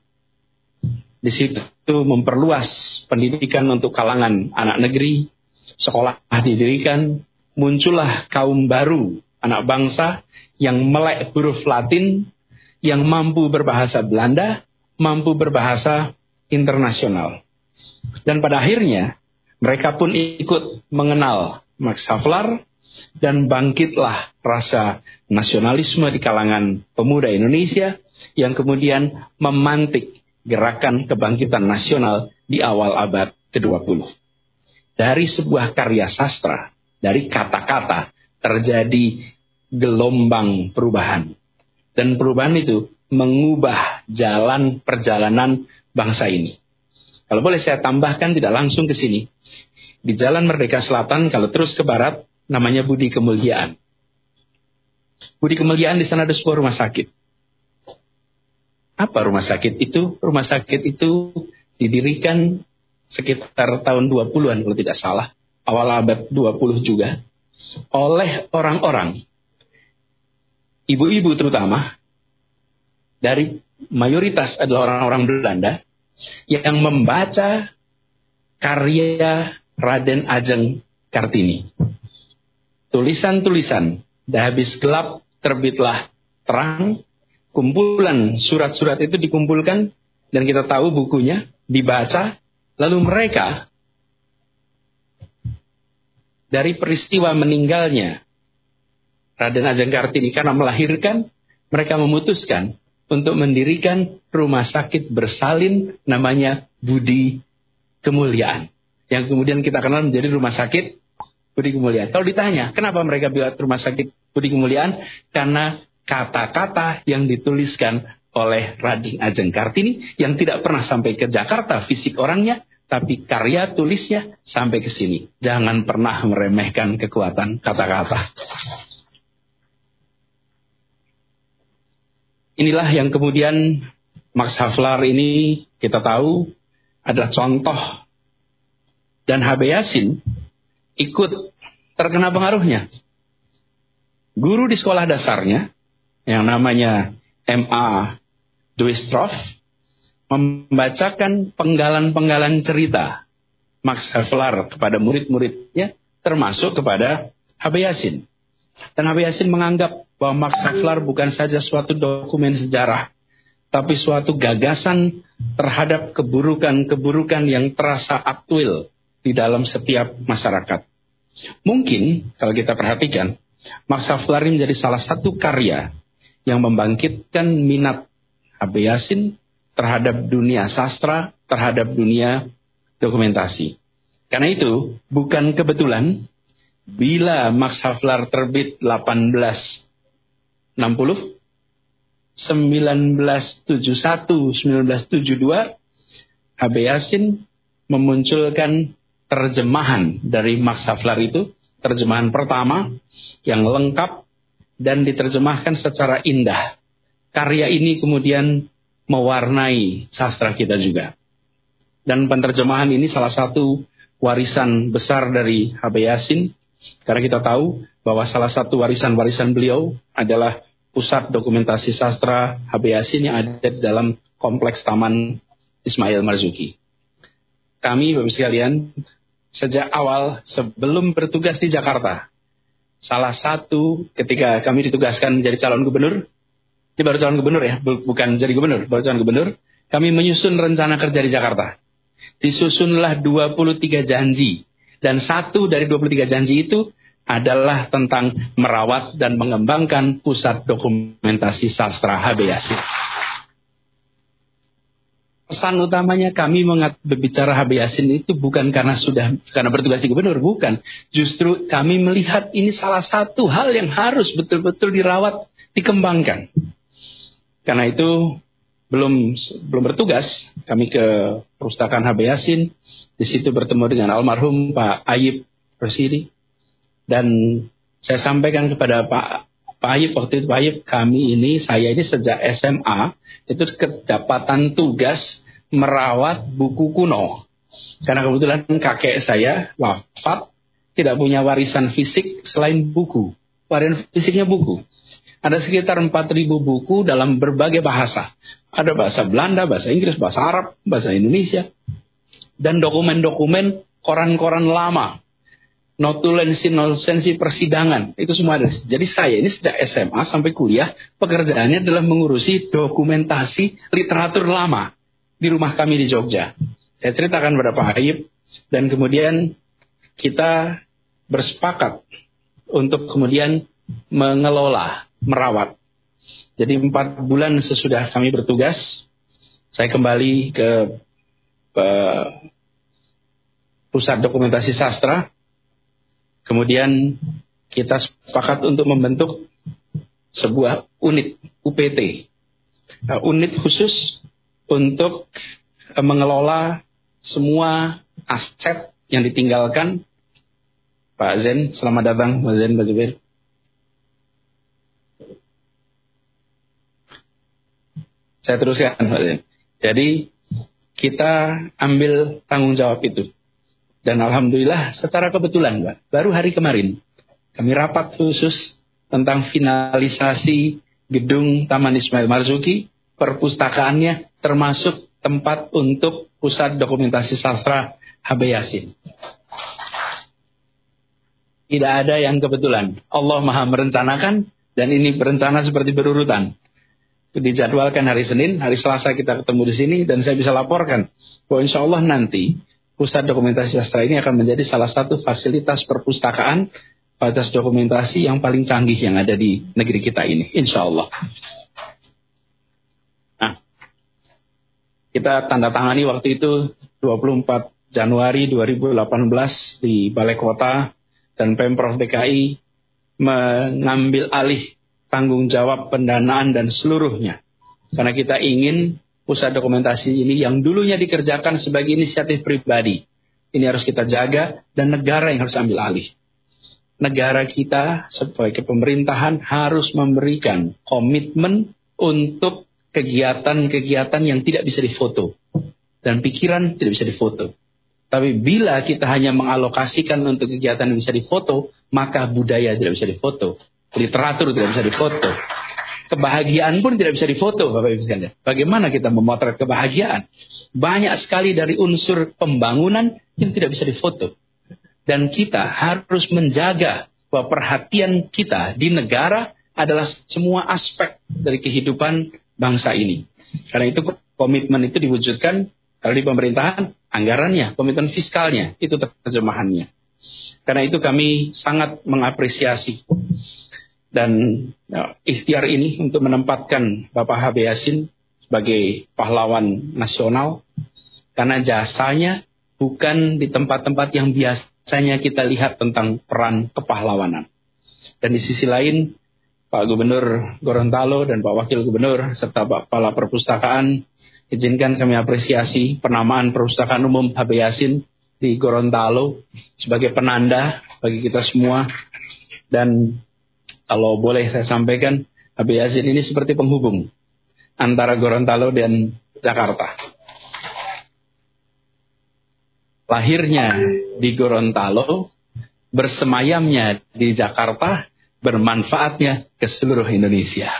Di situ memperluas pendidikan untuk kalangan anak negeri, sekolah didirikan, muncullah kaum baru, anak bangsa yang melek huruf Latin, yang mampu berbahasa Belanda, mampu berbahasa internasional. Dan pada akhirnya, mereka pun ikut mengenal Max Havelaar, dan bangkitlah rasa nasionalisme di kalangan pemuda Indonesia, yang kemudian memantik gerakan kebangkitan nasional di awal abad ke-20. Dari sebuah karya sastra, dari kata-kata, terjadi gelombang perubahan. Dan perubahan itu mengubah jalan perjalanan bangsa ini. Kalau boleh saya tambahkan tidak langsung ke sini. Di Jalan Merdeka Selatan, kalau terus ke barat, namanya Budi Kemuliaan. Budi Kemuliaan di sana ada sebuah rumah sakit. Apa rumah sakit itu? Rumah sakit itu didirikan sekitar tahun 20-an kalau tidak salah. Awal abad 20 juga. Oleh orang-orang, ibu-ibu terutama, dari mayoritas adalah orang-orang Belanda, yang membaca karya Raden Ajeng Kartini. Tulisan-tulisan, dah habis gelap, terbitlah terang. Kumpulan surat-surat itu dikumpulkan, dan kita tahu bukunya, dibaca, lalu mereka, dari peristiwa meninggalnya Raden Ajeng Kartini karena melahirkan, mereka memutuskan untuk mendirikan rumah sakit bersalin namanya Budi Kemuliaan. Yang kemudian kita kenal menjadi rumah sakit Budi Kemuliaan. Kalau ditanya, kenapa mereka buat rumah sakit Budi Kemuliaan? Karena kata-kata yang dituliskan oleh Raden Ajeng Kartini yang tidak pernah sampai ke Jakarta fisik orangnya, tapi karya tulisnya sampai ke sini. Jangan pernah meremehkan kekuatan kata-kata. Inilah yang kemudian Max Havelaar ini kita tahu adalah contoh, dan H.B. Yasin ikut terkena pengaruhnya. Guru di sekolah dasarnya, yang namanya M.A. Duistroff, membacakan penggalan-penggalan cerita Max Havelaar kepada murid-muridnya, termasuk kepada H.B. Yasin. Dan H.B. Yasin menganggap bahwa Max Havelaar bukan saja suatu dokumen sejarah, tapi suatu gagasan terhadap keburukan-keburukan yang terasa aktual di dalam setiap masyarakat. Mungkin kalau kita perhatikan, Max Havelaar menjadi salah satu karya yang membangkitkan minat H.B. Yasin terhadap dunia sastra, terhadap dunia dokumentasi. Karena itu, bukan kebetulan bila Max Havelaar terbit 1860, 1971, 1972, H.B. Yasin memunculkan terjemahan dari Max Havelaar itu, terjemahan pertama yang lengkap dan diterjemahkan secara indah. Karya ini kemudian mewarnai sastra kita juga. Dan penerjemahan ini salah satu warisan besar dari H.B. Yasin, karena kita tahu bahwa salah satu warisan-warisan beliau adalah Pusat Dokumentasi Sastra H.B. Yasin yang ada di dalam Kompleks Taman Ismail Marzuki. Kami, Bapak sekalian, sejak awal sebelum bertugas di Jakarta, salah satu ketika kami ditugaskan menjadi calon gubernur, ini baru calon gubernur ya, bukan jadi gubernur, baru calon gubernur, kami menyusun rencana kerja di Jakarta. Disusunlah 23 janji. Dan satu dari 23 janji itu adalah tentang merawat dan mengembangkan Pusat Dokumentasi Sastra H.B. Yasin. Pesan utamanya kami berbicara H.B. Yasin itu bukan karena bertugas di gubernur, bukan. Justru kami melihat ini salah satu hal yang harus betul-betul dirawat, dikembangkan. Karena itu belum bertugas, kami ke perpustakaan H.B. Yasin, di situ bertemu dengan almarhum Pak Ayib Rosidi, dan saya sampaikan kepada Pak Ayib waktu itu, Pak Ayib, saya ini sejak SMA itu kedapatan tugas merawat buku kuno, karena kebetulan kakek saya wafat, tidak punya warisan fisik selain buku, warisan fisiknya buku. Ada sekitar 4.000 buku dalam berbagai bahasa. Ada bahasa Belanda, bahasa Inggris, bahasa Arab, bahasa Indonesia. Dan dokumen-dokumen koran-koran lama. Notulensi persidangan. Itu semua ada. Jadi saya ini sejak SMA sampai kuliah, pekerjaannya adalah mengurusi dokumentasi literatur lama di rumah kami di Jogja. Saya ceritakan pada Pak Ayib. Dan kemudian kita bersepakat untuk kemudian mengelola, merawat. Jadi 4 bulan sesudah kami bertugas, saya kembali ke Pusat Dokumentasi Sastra. Kemudian kita sepakat untuk membentuk sebuah unit UPT. Unit khusus untuk mengelola semua aset yang ditinggalkan. Pak Zen, selamat datang Pak Zen, Pak Jubir. Saya teruskan, Pak Zen. Jadi kita ambil tanggung jawab itu. Dan alhamdulillah secara kebetulan, Pak, baru hari kemarin kami rapat khusus tentang finalisasi gedung Taman Ismail Marzuki, perpustakaannya termasuk tempat untuk Pusat Dokumentasi Sastra H.B. Yasin. Tidak ada yang kebetulan. Allah Maha merencanakan, dan ini berencana seperti berurutan. Dijadwalkan hari Senin, hari Selasa kita ketemu di sini, dan saya bisa laporkan bahwa insya Allah nanti Pusat Dokumentasi Sastra ini akan menjadi salah satu fasilitas perpustakaan, fasilitas dokumentasi yang paling canggih yang ada di negeri kita ini, insya Allah. Nah, kita tanda tangani waktu itu 24 Januari 2018 di Balai Kota, dan Pemprov DKI mengambil alih tanggung jawab pendanaan dan seluruhnya. Karena kita ingin Pusat Dokumentasi ini yang dulunya dikerjakan sebagai inisiatif pribadi, ini harus kita jaga, dan negara yang harus ambil alih. Negara kita sebagai pemerintahan harus memberikan komitmen untuk kegiatan-kegiatan yang tidak bisa difoto. Dan pikiran tidak bisa difoto. Tapi bila kita hanya mengalokasikan untuk kegiatan yang bisa difoto, maka budaya tidak bisa difoto. Literatur tidak bisa difoto. Kebahagiaan pun tidak bisa difoto, Bapak Ibu sekalian. Bagaimana kita memotret kebahagiaan? Banyak sekali dari unsur pembangunan yang tidak bisa difoto. Dan kita harus menjaga bahwa perhatian kita di negara adalah semua aspek dari kehidupan bangsa ini. Karena itu komitmen itu diwujudkan kalau di pemerintahan, anggarannya, komitmen fiskalnya, itu terjemahannya. Karena itu kami sangat mengapresiasi dan ikhtiar ini untuk menempatkan Bapak H.B. Yasin sebagai pahlawan nasional. Karena jasanya bukan di tempat-tempat yang biasanya kita lihat tentang peran kepahlawanan. Dan di sisi lain, Pak Gubernur Gorontalo dan Pak Wakil Gubernur serta Pak Kepala Perpustakaan, izinkan kami apresiasi penamaan Perpustakaan Umum H.B. Yasin di Gorontalo sebagai penanda bagi kita semua. Dan kalau boleh saya sampaikan, H.B. Yasin ini seperti penghubung antara Gorontalo dan Jakarta. Lahirnya di Gorontalo, bersemayamnya di Jakarta, bermanfaatnya ke seluruh Indonesia.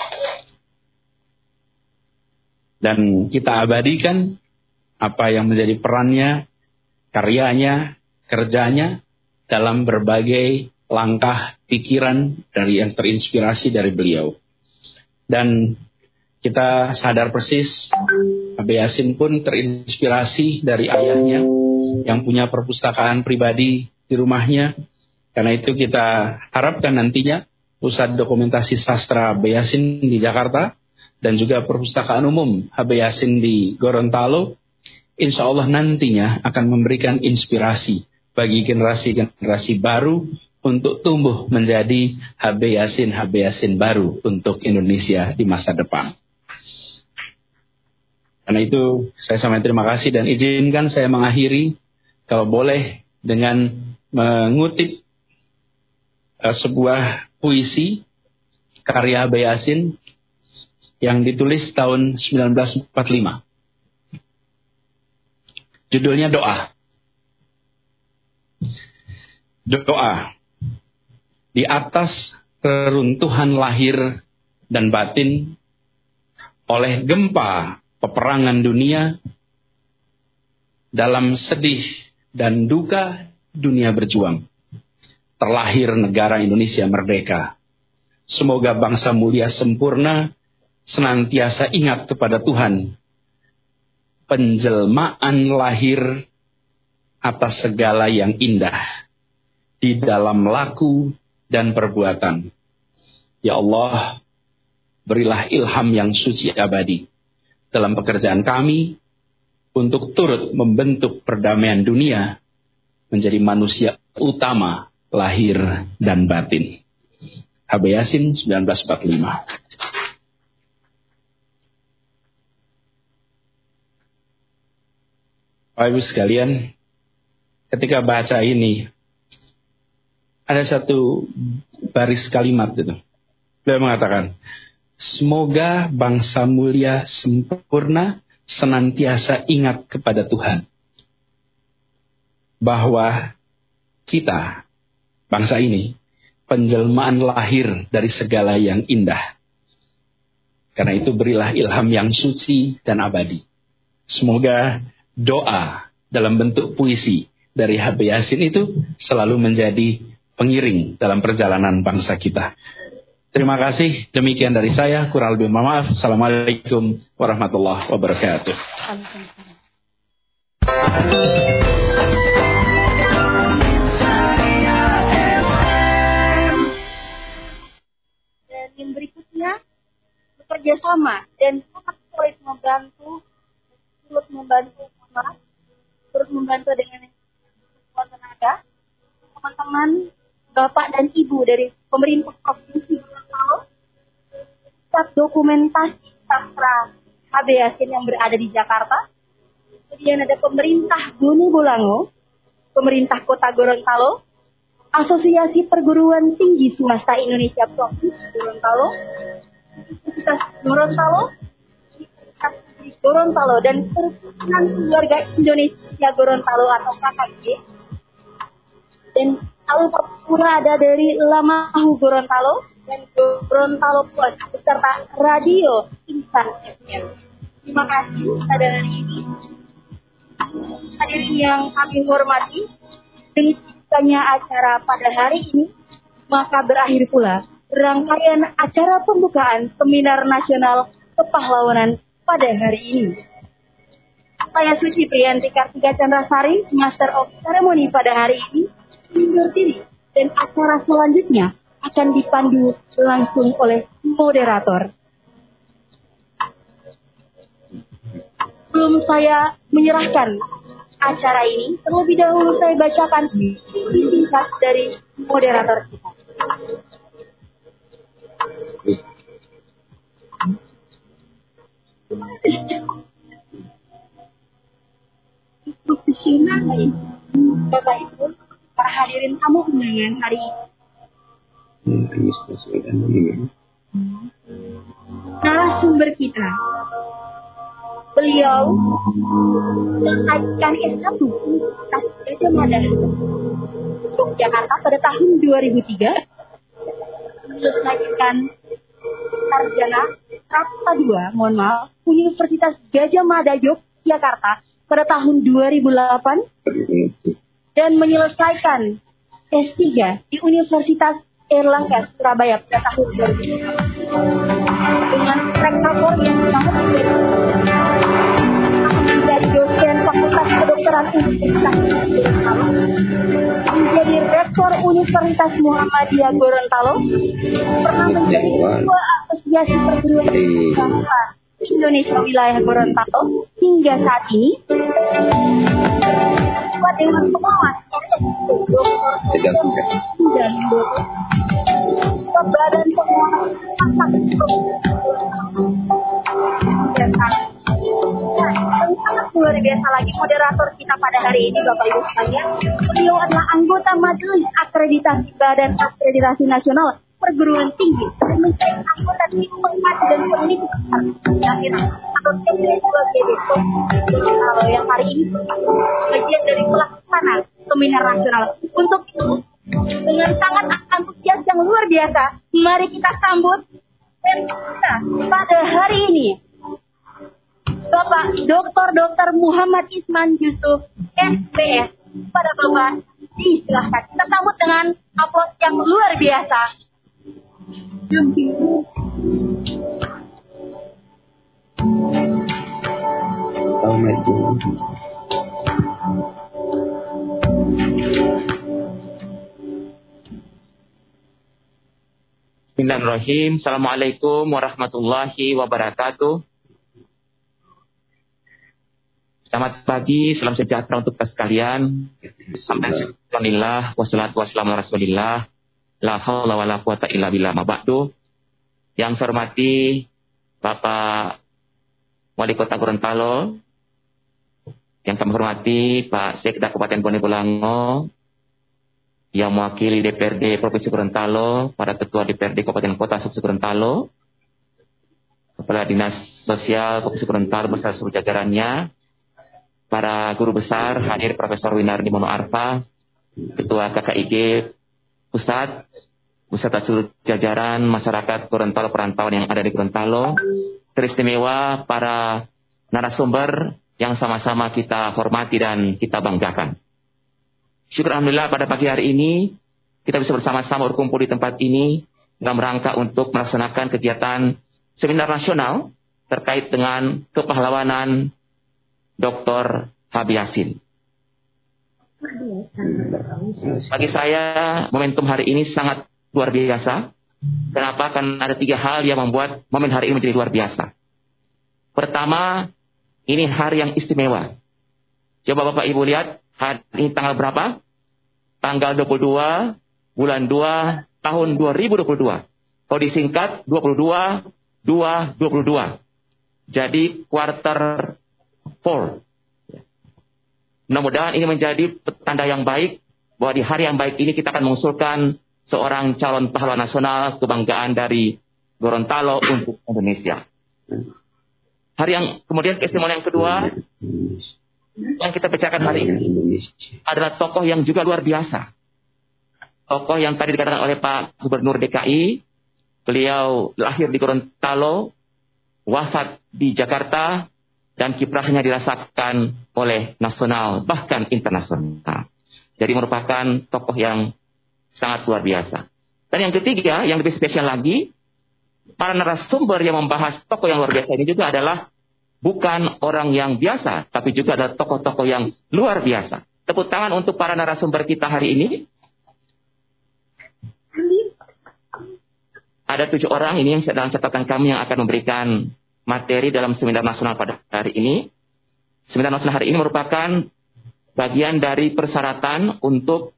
Dan kita abadikan apa yang menjadi perannya, karyanya, kerjanya dalam berbagai langkah pikiran dari yang terinspirasi dari beliau. Dan kita sadar persis, H.B. Yasin pun terinspirasi dari ayahnya yang punya perpustakaan pribadi di rumahnya. Karena itu kita harapkan nantinya Pusat Dokumentasi Sastra H.B. Yasin di Jakarta dan juga Perpustakaan Umum H.B. Yasin di Gorontalo, insya Allah nantinya akan memberikan inspirasi bagi generasi-generasi baru untuk tumbuh menjadi H.B. Yasin baru untuk Indonesia di masa depan. Karena itu saya sampaikan terima kasih dan izinkan saya mengakhiri kalau boleh dengan mengutip sebuah puisi karya H.B. Yasin yang ditulis tahun 1945. Judulnya Doa. Doa. Di atas reruntuhan lahir dan batin, oleh gempa peperangan dunia, dalam sedih dan duka dunia berjuang, terlahir negara Indonesia merdeka. Semoga bangsa mulia sempurna senantiasa ingat kepada Tuhan. Penjelmaan lahir atas segala yang indah di dalam laku dan perbuatan. Ya Allah, berilah ilham yang suci abadi dalam pekerjaan kami untuk turut membentuk perdamaian dunia menjadi manusia utama lahir dan batin. H.B. Yasin 1945. Bapak Ibu sekalian, ketika baca ini ada satu baris kalimat itu. Beliau mengatakan, semoga bangsa mulia sempurna senantiasa ingat kepada Tuhan. Bahwa kita, bangsa ini, penjelmaan lahir dari segala yang indah. Karena itu berilah ilham yang suci dan abadi. Semoga doa dalam bentuk puisi dari H.B. Yasin itu selalu menjadi pengiring dalam perjalanan bangsa kita. Terima kasih. Demikian dari saya. Kurang lebih mohon maaf. Assalamualaikum warahmatullahi wabarakatuh. Dan yang berikutnya bekerja sama dan sangat solid terus membantu dengan kekuatan tenaga teman-teman Bapak dan Ibu dari pemerintah Provinsi Gorontalo, Pusat Dokumentasi Sastra H.B. Yasin yang berada di Jakarta, kemudian ada pemerintah Bone Bolango, pemerintah Kota Gorontalo, Asosiasi Perguruan Tinggi Swasta Indonesia Provinsi Gorontalo, Universitas Gorontalo, Universitas Provinsi Gorontalo dan Kerukunan Keluarga Indonesia Gorontalo atau KKG. Dan alumni pula ada dari Lamahu Gorontalo dan Gorontalo Plus beserta Radio Insan FM. Terima kasih pada hari ini. Hadirin yang kami hormati, dengan selesainya acara pada hari ini, maka berakhir pula rangkaian acara pembukaan Seminar Nasional Kepahlawanan pada hari ini. Saya Suci Priyanti Kartika Chandrasari, Master of Ceremony pada hari ini, undur diri, dan acara selanjutnya akan dipandu langsung oleh moderator. Sebelum saya menyerahkan acara ini, terlebih dahulu saya bacakan singkat dari moderator kita. Profesional Bapak Ibu, para hadirin tamu undangan hari ini. Narasumber kita, beliau melanjutkan S1 Universitas Gadjah Mada Yogyakarta pada tahun 2003, menyelesaikan sarjana Strata 2, Universitas Gadjah Mada Yogyakarta pada tahun 2008 dan menyelesaikan S3 di Universitas Erlangga Surabaya pada tahun 2006 dengan track record yang sangat menjadi dosen Fakultas Kedokteran Universitas Gorontalo, menjadi rektor Universitas Muhammadiyah Gorontalo, pernah menjadi ketua Asosiasi Perguruan Tinggi Swasta Indonesia Wilayah Gorontalo hingga saat ini. Ketua Dewan Pengawas dan Badan Pengawas sangat luar biasa lagi moderator kita pada hari ini, Bapak Ibu sekalian. Beliau adalah anggota Majelis Akreditasi Badan Akreditasi Nasional Perguruan Tinggi dan menjadi anggota tim pengawas dan peneliti besar atau TP2GB kalau yang hari ini bagian dari pelaksana Seminar Nasional. Untuk itu, dengan sangat antusias yang luar biasa, mari kita sambut kita pada hari ini Bapak Dr. Muhammad Isman Yusuf SPS. Pada Bapak disilahkan kita sambut dengan aplaus yang luar biasa. Bismillahirrahmanirrahim. Assalamualaikum warahmatullahi wabarakatuh. Selamat pagi, salam sejahtera untuk kita sekalian. Alhamdulillah, wassalatu wassalamu ala rasulillah. La haula wala quwata illa billah, ma ba'du. Yang saya hormati Bapak Wali Kota Gorontalo, yang kami hormati Pak Sekda Kabupaten Bone Bolango, yang mewakili DPRD Provinsi Gorontalo, para Ketua DPRD Kabupaten Kota Provinsi Gorontalo, Kepala Dinas Sosial Provinsi Gorontalo beserta seluruh jajarannya, para guru besar hadir Profesor Winardi Mono Arfa, Ketua KKIG Pusat, beserta seluruh jajaran masyarakat Gorontalo perantauan yang ada di Gorontalo, teristimewa para narasumber yang sama-sama kita hormati dan kita banggakan. Syukur alhamdulillah pada pagi hari ini kita bisa bersama-sama berkumpul di tempat ini dalam rangka untuk melaksanakan kegiatan seminar nasional terkait dengan kepahlawanan Dr. Habib Yasin. Bagi saya momentum hari ini sangat luar biasa. Kenapa? Karena ada 3 hal yang membuat momen hari ini menjadi luar biasa. Pertama, ini hari yang istimewa. Coba Bapak Ibu lihat, hari ini tanggal berapa? Tanggal 22 bulan 2 tahun 2022. Kalau disingkat 22/2/22. Jadi quarter 4. Mudah-mudahan ini menjadi tanda yang baik bahwa di hari yang baik ini kita akan mengusulkan seorang calon pahlawan nasional kebanggaan dari Gorontalo untuk Indonesia. Kemudian keistimewaan yang kedua yang kita bacakan hari ini adalah tokoh yang juga luar biasa. Tokoh yang tadi dikatakan oleh Pak Gubernur DKI, beliau lahir di Gorontalo, wafat di Jakarta, dan kiprahnya dirasakan oleh nasional bahkan internasional. Jadi merupakan tokoh yang sangat luar biasa. Dan yang ketiga, yang lebih spesial lagi, para narasumber yang membahas tokoh yang luar biasa ini juga adalah bukan orang yang biasa, tapi juga adalah tokoh-tokoh yang luar biasa. Tepuk tangan untuk para narasumber kita hari ini. Ada 7 orang ini yang dalam catatan kami yang akan memberikan materi dalam seminar nasional pada hari ini. Seminar nasional hari ini merupakan bagian dari persyaratan untuk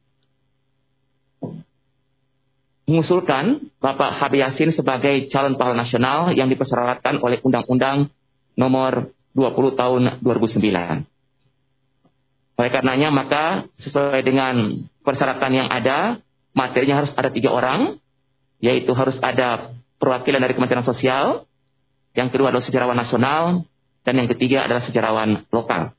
mengusulkan Bapak Habib Yasin sebagai calon pahlawan nasional yang dipersyaratkan oleh Undang-Undang Nomor 20 Tahun 2009. Oleh karenanya maka sesuai dengan persyaratan yang ada, materinya harus ada 3 orang, yaitu harus ada perwakilan dari Kementerian Sosial, yang kedua adalah sejarawan nasional, dan yang ketiga adalah sejarawan lokal.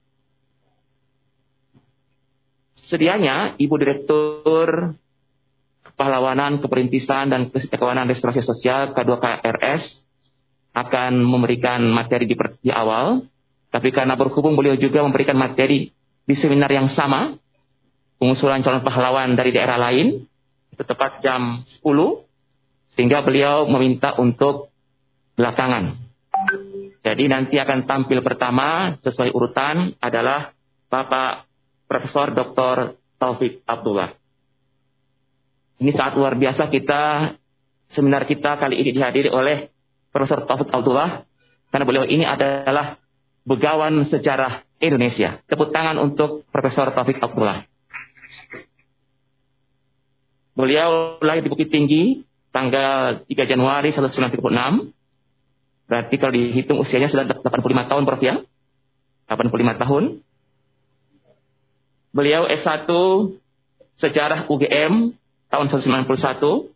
Sedianya Ibu Direktur Kepahlawanan, Keperintisan, dan Kesejahteraan Restorasi Sosial K2KRS akan memberikan materi di awal, tapi karena berhubung beliau juga memberikan materi di seminar yang sama, pengusulan calon pahlawan dari daerah lain, itu tepat jam 10, sehingga beliau meminta untuk belakangan. Jadi nanti akan tampil pertama sesuai urutan adalah Bapak Profesor Dr. Taufik Abdullah. Ini sangat luar biasa seminar kita kali ini dihadiri oleh Profesor Taufik Abdullah, karena beliau ini adalah begawan sejarah Indonesia. Tepuk tangan untuk Profesor Taufik Abdullah. Beliau lahir di Bukit Tinggi tanggal 3 Januari 1936. Berarti kalau dihitung usianya sudah 85 tahun, Prof ya. 85 tahun. Beliau S1 Sejarah UGM tahun 1991.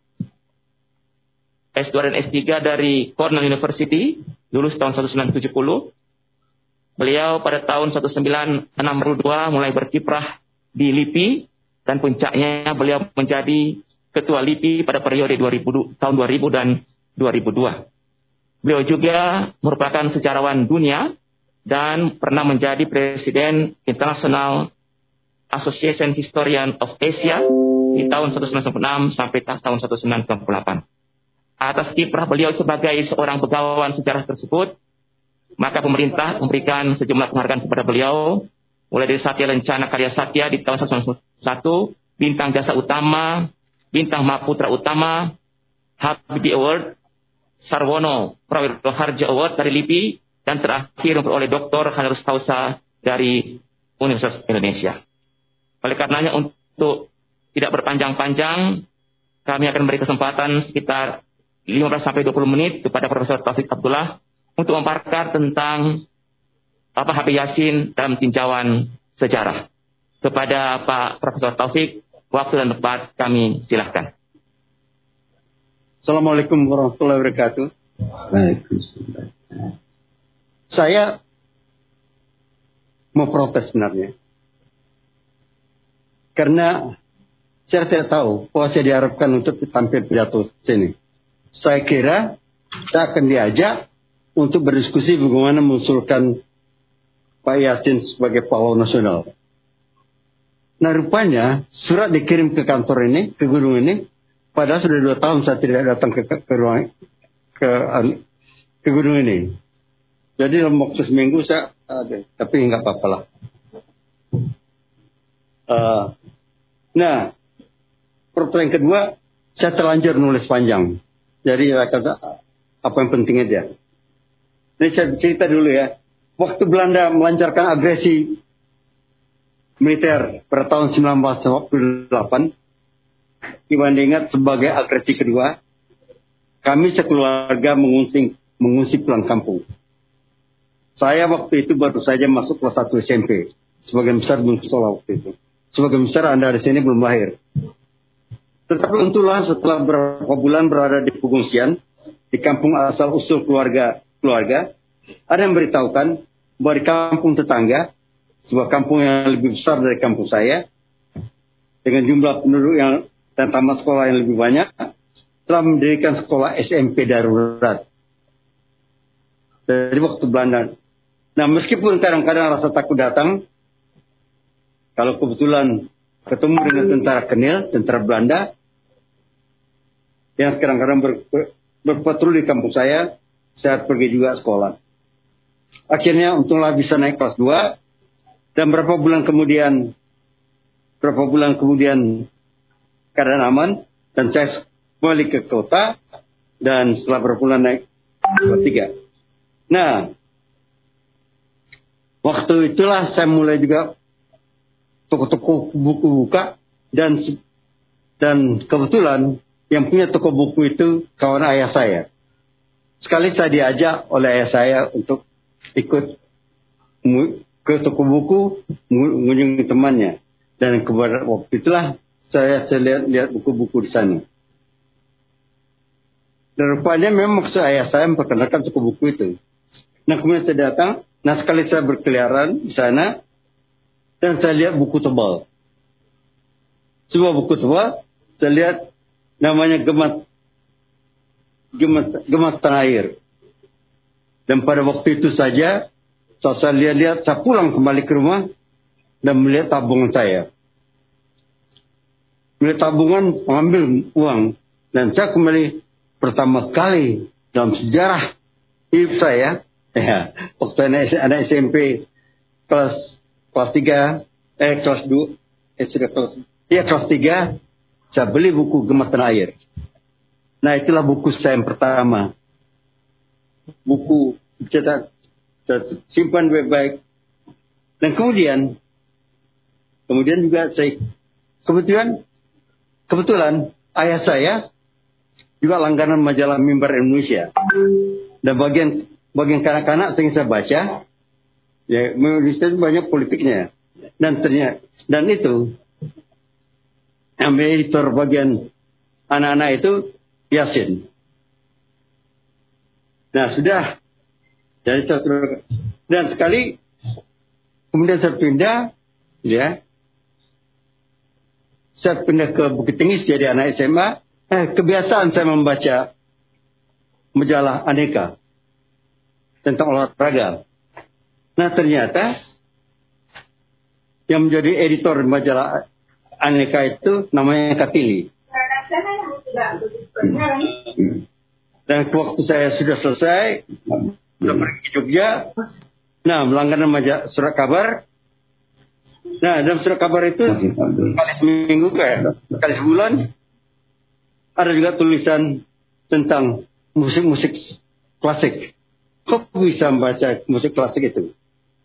S2 dan S3 dari Cornell University, lulus tahun 1970. Beliau pada tahun 1962 mulai berkiprah di LIPI, dan puncaknya beliau menjadi Ketua LIPI pada periode tahun 2000 dan 2002. Beliau juga merupakan sejarawan dunia dan pernah menjadi Presiden International Association Historian of Asia di tahun 1996 sampai tahun 1998. Atas kiprah beliau sebagai seorang begawan sejarah tersebut, maka pemerintah memberikan sejumlah penghargaan kepada beliau, mulai dari Satya Lencana Karya Satya di tahun 1991, Bintang Jasa Utama, Bintang Mahaputra Utama, Habibie Award, Sarwono Prawiro Harjo Award dari LIPI, dan terakhir memperoleh Dr. Honoris Causa dari Universitas Indonesia. Oleh karenanya untuk tidak berpanjang-panjang, kami akan beri kesempatan sekitar 15-20 menit kepada Profesor Taufik Abdullah untuk memaparkan tentang Bapak Habib Yasin dalam tinjauan sejarah. Kepada Pak Profesor Taufik, waktu dan tempat kami silahkan. Assalamualaikum warahmatullahi wabarakatuh. Waalaikumsalam. Saya mau protes sebenarnya. Karena saya tidak tahu bahwa saya diharapkan untuk tampil pidato sini. Saya kira saya akan diajak untuk berdiskusi bagaimana mengusulkan Pak Yasin sebagai pahlawan nasional. Nah rupanya surat dikirim ke kantor ini, ke gedung ini, padahal sudah 2 tahun saya tidak datang ke gedung ini. Jadi dalam waktu seminggu saya ada, tapi nggak apa-apa lah. Nah, pertanyaan kedua, saya terlanjur nulis panjang. Jadi saya kata apa yang penting aja. Ini saya cerita dulu ya. Waktu Belanda melancarkan agresi militer pada tahun 1948, Iwan ingat sebagai agresi kedua, kami sekeluarga mengungsi pulang kampung. Saya waktu itu baru saja masuk kelas 1 SMP. Sebagian besar belum sekolah waktu itu. Sebagian besar Anda di sini belum lahir. Tetapi untunglah setelah beberapa bulan berada di pengungsian, di kampung asal usul keluarga, ada yang beritahukan bahwa di kampung tetangga, sebuah kampung yang lebih besar dari kampung saya, dengan jumlah penduduk dan tamat sekolah yang lebih banyak, telah mendirikan sekolah SMP darurat dari waktu Belanda. Nah, meskipun kadang-kadang rasa takut datang, kalau kebetulan ketemu dengan tentara Kenil, tentara Belanda, yang kadang-kadang berpatroli di kampung saya pergi juga sekolah. Akhirnya untunglah bisa naik kelas 2, dan beberapa bulan kemudian keadaan aman, dan saya kembali ke kota, dan setelah beberapa bulan naik kelas 3. Nah, waktu itulah saya mulai juga toko-toko buku buka, dan kebetulan yang punya toko buku itu kawan ayah saya. Sekali saya diajak oleh ayah saya untuk ikut ke toko buku mengunjungi temannya, dan waktu itulah saya lihat buku-buku di sana. Dan rupanya memang maksud ayah saya memperkenalkan toko buku itu. Nah, kemudian saya datang. Nah, sekali saya berkeliaran di sana, dan saya lihat buku tebal. Sebuah buku tebal, saya lihat namanya Gemas Tanah Air. Dan pada waktu itu saja, saya lihat, saya pulang kembali ke rumah, dan melihat tabungan saya. Melihat tabungan, mengambil uang. Dan saya kembali pertama kali dalam sejarah hidup saya, waktu anak SMP kelas 3, kelas 2, kelas 3, saya beli buku Gemas Tanah Air. Nah, itulah buku saya yang pertama. Buku cetak, saya simpan baik-baik. Dan kemudian juga saya kebetulan ayah saya juga langganan majalah Mimbar Indonesia. Dan bagian kanak-kanak sering saya baca, ya, Indonesia itu banyak politiknya. Dan itu yang editor bagian anak-anak itu Yasin. Nah, sudah. Dan sekali kemudian saya pindah, ya. Saya pindah ke Bukit Tinggi jadi anak SMA. Kebiasaan saya membaca majalah Aneka tentang olahraga. Nah, ternyata yang menjadi editor majalah Aneka itu namanya Katili. Dan waktu saya sudah selesai, sudah pergi ke Jogja, nah, melangganan majalah surat kabar. Nah, dalam surat kabar itu kali seminggu, kali sebulan, ada juga tulisan tentang musik-musik klasik. Kok bisa membaca musik klasik itu?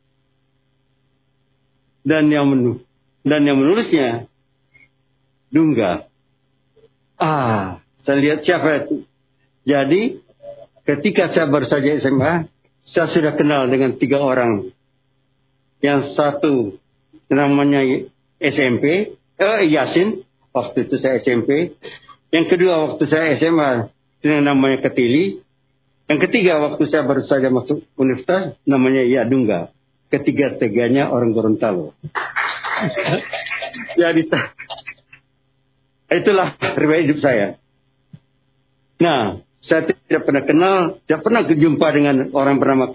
Dan yang menulisnya Dungga. Saya lihat siapa itu. Jadi ketika saya baru saja SMA, saya sudah kenal dengan 3 orang. Yang satu namanya SMP, Yasin, waktu itu saya SMP. Yang kedua waktu saya SMA dengan namanya Ketili. Yang ketiga waktu saya baru saja masuk universitas namanya Dungga. Ketiga-tiganya orang Gorontalo. Jadi itulah riwayat hidup saya. Nah, saya tidak pernah kenal, tidak pernah berjumpa dengan orang bernama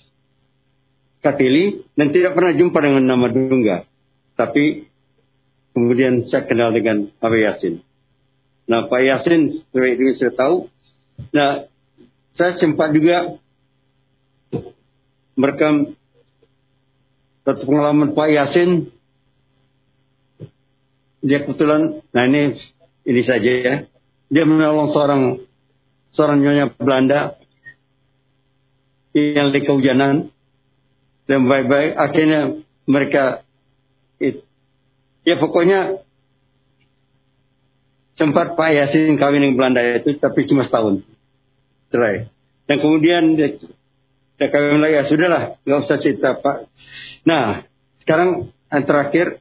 Katili, dan tidak pernah jumpa dengan nama Dungga. Tapi kemudian saya kenal dengan Pak Yasin. Nah, Pak Yasin, riwayat ini saya tahu. Nah, saya sempat juga merekam satu pengalaman Pak Yasin. Dia kebetulan, nah ini saja ya. Dia menolong seorang nyonya Belanda yang lagi kehujanan, dan baik-baik akhirnya mereka pokoknya sempat Pak Yasin kawin dengan Belanda itu, tapi cuma setahun cerai. Dan kemudian dia kawin lagi, sudahlah, nggak usah cerita Pak. Nah, sekarang yang terakhir.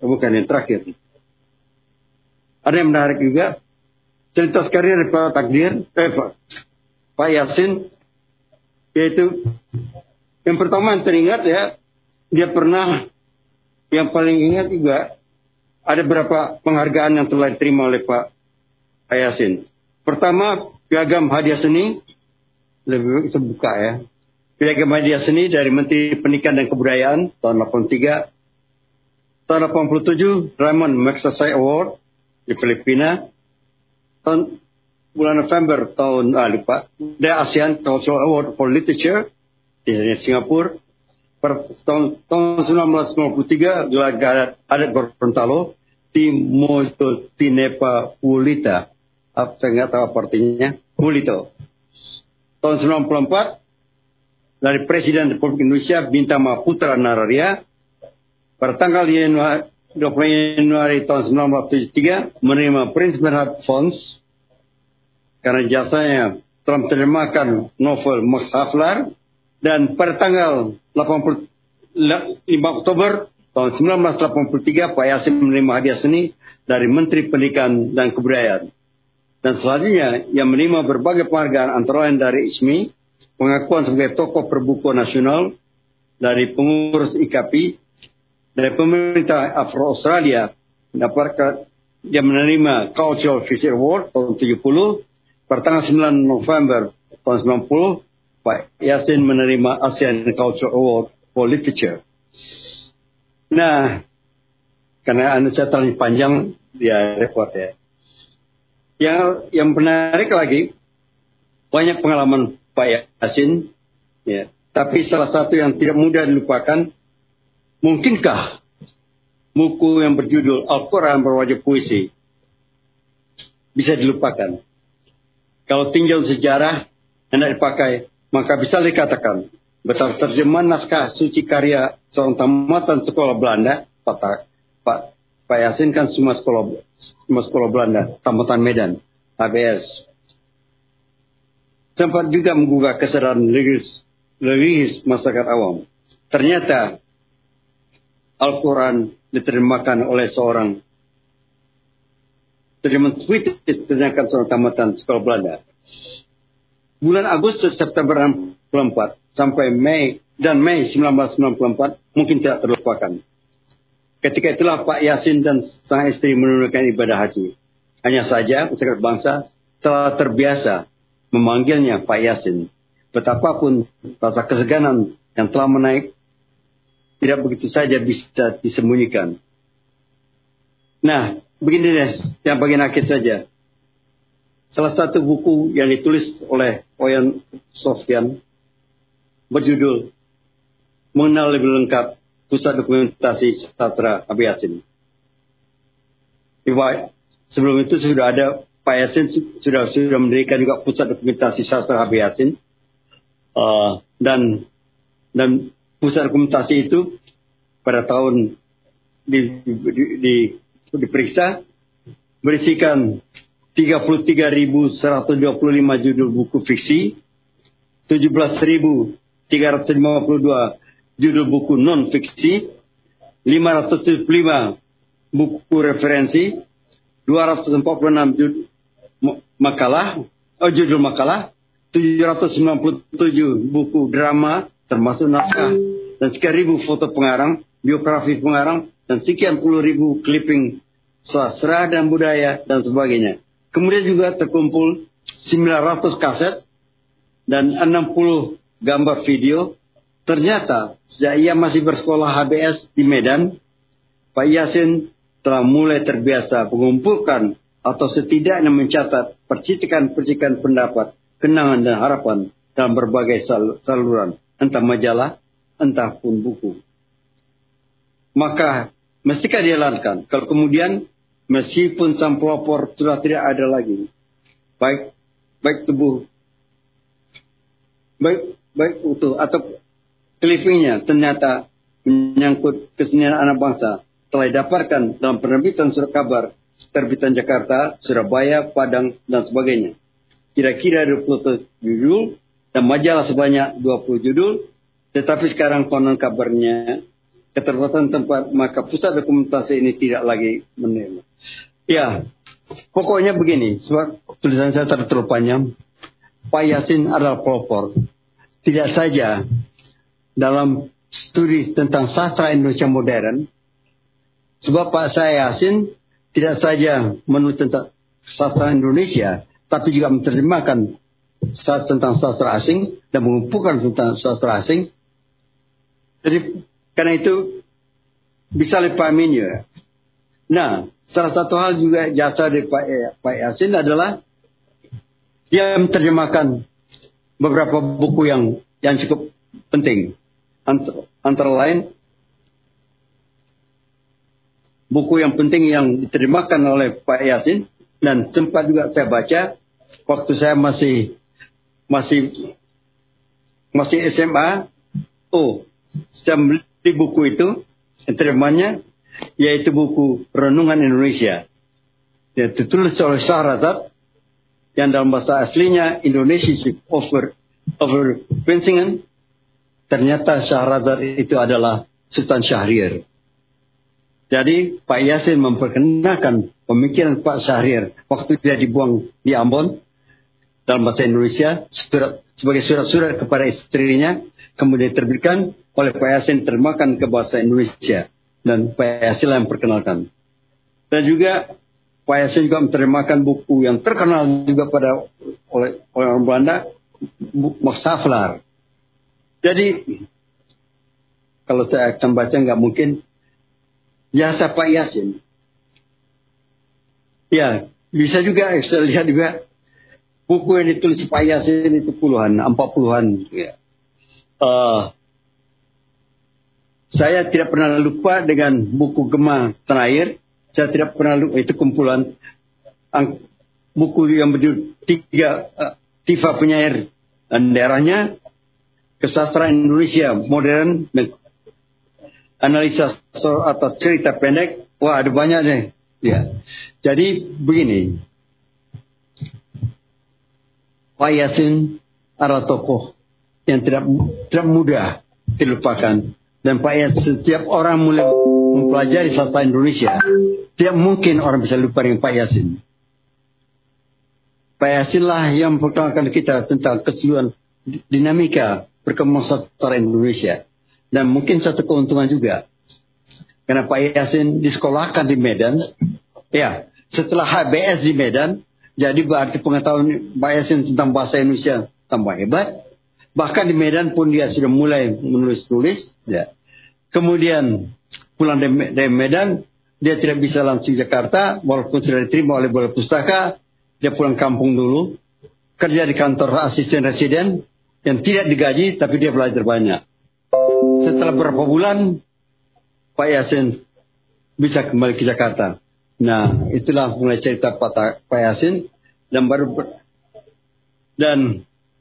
Ada yang menarik juga. Cerita sekali dari Pak Yasin, yaitu Yang pertama yang teringat ya, dia pernah, yang paling ingat juga, ada beberapa penghargaan yang telah diterima oleh Pak Yasin. Pertama, Piagam Hadiah Seni, lebih terbuka ya. Piagam Hadiah Seni dari Menteri Pendidikan dan Kebudayaan tahun 83. Tahun 87, Ramon Magsaysay Award di Filipina. Tahun bulan November tahun The ASEAN Cultural Award for Literature di Singapura. Tahun 1993 juga ada Gorontalo Timoto Tinepa Pulita. Saya nggak tahu apa artinya. Pulito. Tahun 94 dari Presiden Republik Indonesia Bintang Putra Nararia. Pada tanggal 20 Januari tahun 1973 menerima Prince Bernhard Fonds karena jasanya telah menerjemahkan novel Max Havelaar. Dan pada tanggal 5 Oktober tahun 1983 Pak Yasin menerima hadiah seni dari Menteri Pendidikan dan Kebudayaan. Dan selanjutnya yang menerima berbagai penghargaan antara lain dari ISMI, pengakuan sebagai tokoh perbukuan nasional dari pengurus IKAPI, dari pemerintah Afro-Australia, dia menerima Cultural Future Award tahun 70. Pada tanggal 9 November tahun 90, Pak Yasin menerima ASEAN Cultural Award for Literature. Nah, karena Anda saya terlalu panjang, dia repot ya. Yang menarik lagi, banyak pengalaman Pak Yasin, ya. Tapi salah satu yang tidak mudah dilupakan, mungkinkah buku yang berjudul Al-Quran berwajah puisi bisa dilupakan? Kalau tinjau sejarah hendak dipakai, maka bisa dikatakan betapa terjemahan naskah suci karya seorang tamatan sekolah Belanda, Pak Yasin kan semua sekolah Belanda, tamatan Medan, HBS. Sempat juga menggugah kesadaran religius masyarakat awam. Ternyata Al-Quran diterjemahkan oleh seorang tamatan sekolah Belanda. Bulan Agustus September 1994 sampai Mei 1994 mungkin tidak terlupakan. Ketika itulah Pak Yasin dan sang istri menunaikan ibadah haji. Hanya saja masyarakat bangsa telah terbiasa memanggilnya Pak Yasin. Betapapun rasa keseganan yang telah menaik tidak begitu saja bisa disembunyikan. Nah, begini deh, yang bagian akhir saja. Salah satu buku yang ditulis oleh Oyan Sofyan berjudul Mengenal Lebih Lengkap Pusat Dokumentasi Sastra Habib Yasin. Sebelum itu sudah ada Pak Yasin sudah mendirikan juga Pusat Dokumentasi Sastra Habib Yasin. Dan pusat dokumentasi itu pada tahun diperiksa berisikan 33.125 judul buku fiksi, 17.352 judul buku non fiksi, 575 buku referensi, 246 judul makalah, 797 buku drama termasuk naskah, dan sekian ribu foto pengarang, biografi pengarang, dan sekian puluh ribu clipping sastra dan budaya dan sebagainya. Kemudian juga terkumpul 900 kaset dan 60 gambar video. Ternyata sejak ia masih bersekolah HBS di Medan, Pak Yasin telah mulai terbiasa mengumpulkan atau setidaknya mencatat percikan-percikan pendapat, kenangan dan harapan dalam berbagai saluran, entah majalah, entah pun buku. Maka mestikah dijalankan kalau kemudian meskipun sang pelopor sudah tidak ada lagi, baik utuh atau clippingnya ternyata menyangkut kesenian anak bangsa telah didapatkan dalam penerbitan surat kabar terbitan Jakarta, Surabaya, Padang dan sebagainya. Kira-kira 20 judul dan majalah sebanyak 20 judul, tetapi sekarang konon kabarnya keterbatasan tempat, maka pusat dokumentasi ini tidak lagi menerima. Ya, pokoknya begini, sebab tulisan saya terlalu panjang. Pak Yasin adalah pelopor. Tidak saja dalam studi tentang sastra Indonesia modern. Sebab Pak Syah Yasin tidak saja menulis tentang sastra Indonesia, tapi juga menerjemahkan tentang sastra asing dan mengumpulkan tentang sastra asing. Jadi karena itu bisa dipahaminya. Nah, salah satu hal juga jasa dari Pak Yasin adalah dia menerjemahkan beberapa buku yang cukup penting. Antara lain buku yang penting yang diterjemahkan oleh Pak Yasin dan sempat juga saya baca waktu saya masih SMA. Saya beli buku itu, terjemahannya yaitu buku Renungan Indonesia. Dia ditulis oleh Shahrazad yang dalam bahasa aslinya Indonesia over Pensingan. Ternyata Shahrazad itu adalah Sultan Syahrir. Jadi Pak Yasin memperkenalkan pemikiran Pak Syahrir waktu dia dibuang di Ambon dalam bahasa Indonesia sebagai surat-surat kepada istrinya, kemudian diterbitkan oleh Pak Yasin, terjemahkan ke bahasa Indonesia dan Pak Yasin yang memperkenalkan. Dan juga Pak Yasin juga menerjemahkan buku yang terkenal juga oleh orang Belanda, Max Havelaar. Jadi kalau saya akan baca nggak mungkin jasa Pak Yasin. Ya, bisa juga saya lihat juga buku yang ditulis Pak Yasin itu puluhan, 40-an. Ya. Saya tidak pernah lupa dengan buku Gema Tanah Air. Saya tidak pernah lupa, itu kumpulan buku yang berjudul Tifa Penyair dan daerahnya, Kesastraan Indonesia Modern, analisa atas cerita pendek. Wah, ada banyak nih. Ya. Jadi begini, Pak Yasin adalah tokoh yang tidak mudah dilupakan. Dan Pak Yasin, setiap orang mulai mempelajari sastra Indonesia, tidak mungkin orang bisa lupa dengan Pak Yasin. Pak Yasin lah yang memperkenalkan kita tentang keseluruhan dinamika perkembangan sastra Indonesia. Dan mungkin satu keuntungan juga, karena Pak Yasin disekolahkan di Medan. Ya, setelah HBS di Medan, jadi berarti pengetahuan Pak Yasin tentang bahasa Indonesia tambah hebat. Bahkan di Medan pun dia sudah mulai menulis-tulis. Ya. Kemudian pulang dari Medan, dia tidak bisa langsung Jakarta, walaupun sudah diterima oleh Balai Pustaka. Dia pulang kampung dulu, kerja di kantor asisten residen yang tidak digaji, tapi dia belajar banyak. Setelah beberapa bulan, Pak Yasin bisa kembali ke Jakarta. Nah, itulah mulai cerita Pak Yasin. Dan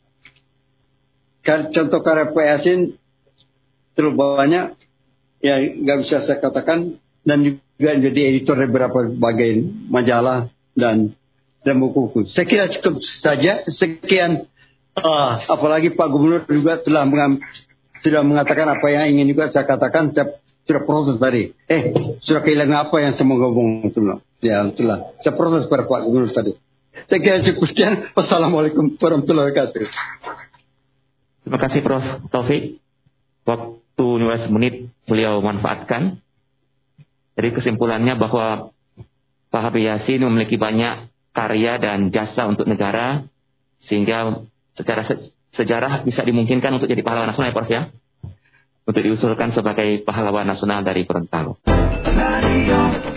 contoh karya Pak Yasin terlalu banyak, ya nggak bisa saya katakan. Dan juga jadi editor dari beberapa bagai majalah dan buku-buku. Saya kira cukup saja. Sekian. Apalagi Pak Gubernur juga sudah mengatakan apa yang ingin juga saya katakan. Saya sudah proses tadi. Sudah kehilangan apa yang saya mau ngomong. Ya, itulah. Saya proses pada Pak Gubernur tadi. Saya kira cukup sekian. Wassalamualaikum warahmatullahi wabarakatuh. Terima kasih Prof. Taufik. Waktu 15 menit beliau manfaatkan. Jadi kesimpulannya bahwa Pak Habib Yasin memiliki banyak karya dan jasa untuk negara, sehingga secara sejarah bisa dimungkinkan untuk jadi pahlawan nasional, ya Prof, ya? Untuk diusulkan sebagai pahlawan nasional dari Gorontalo.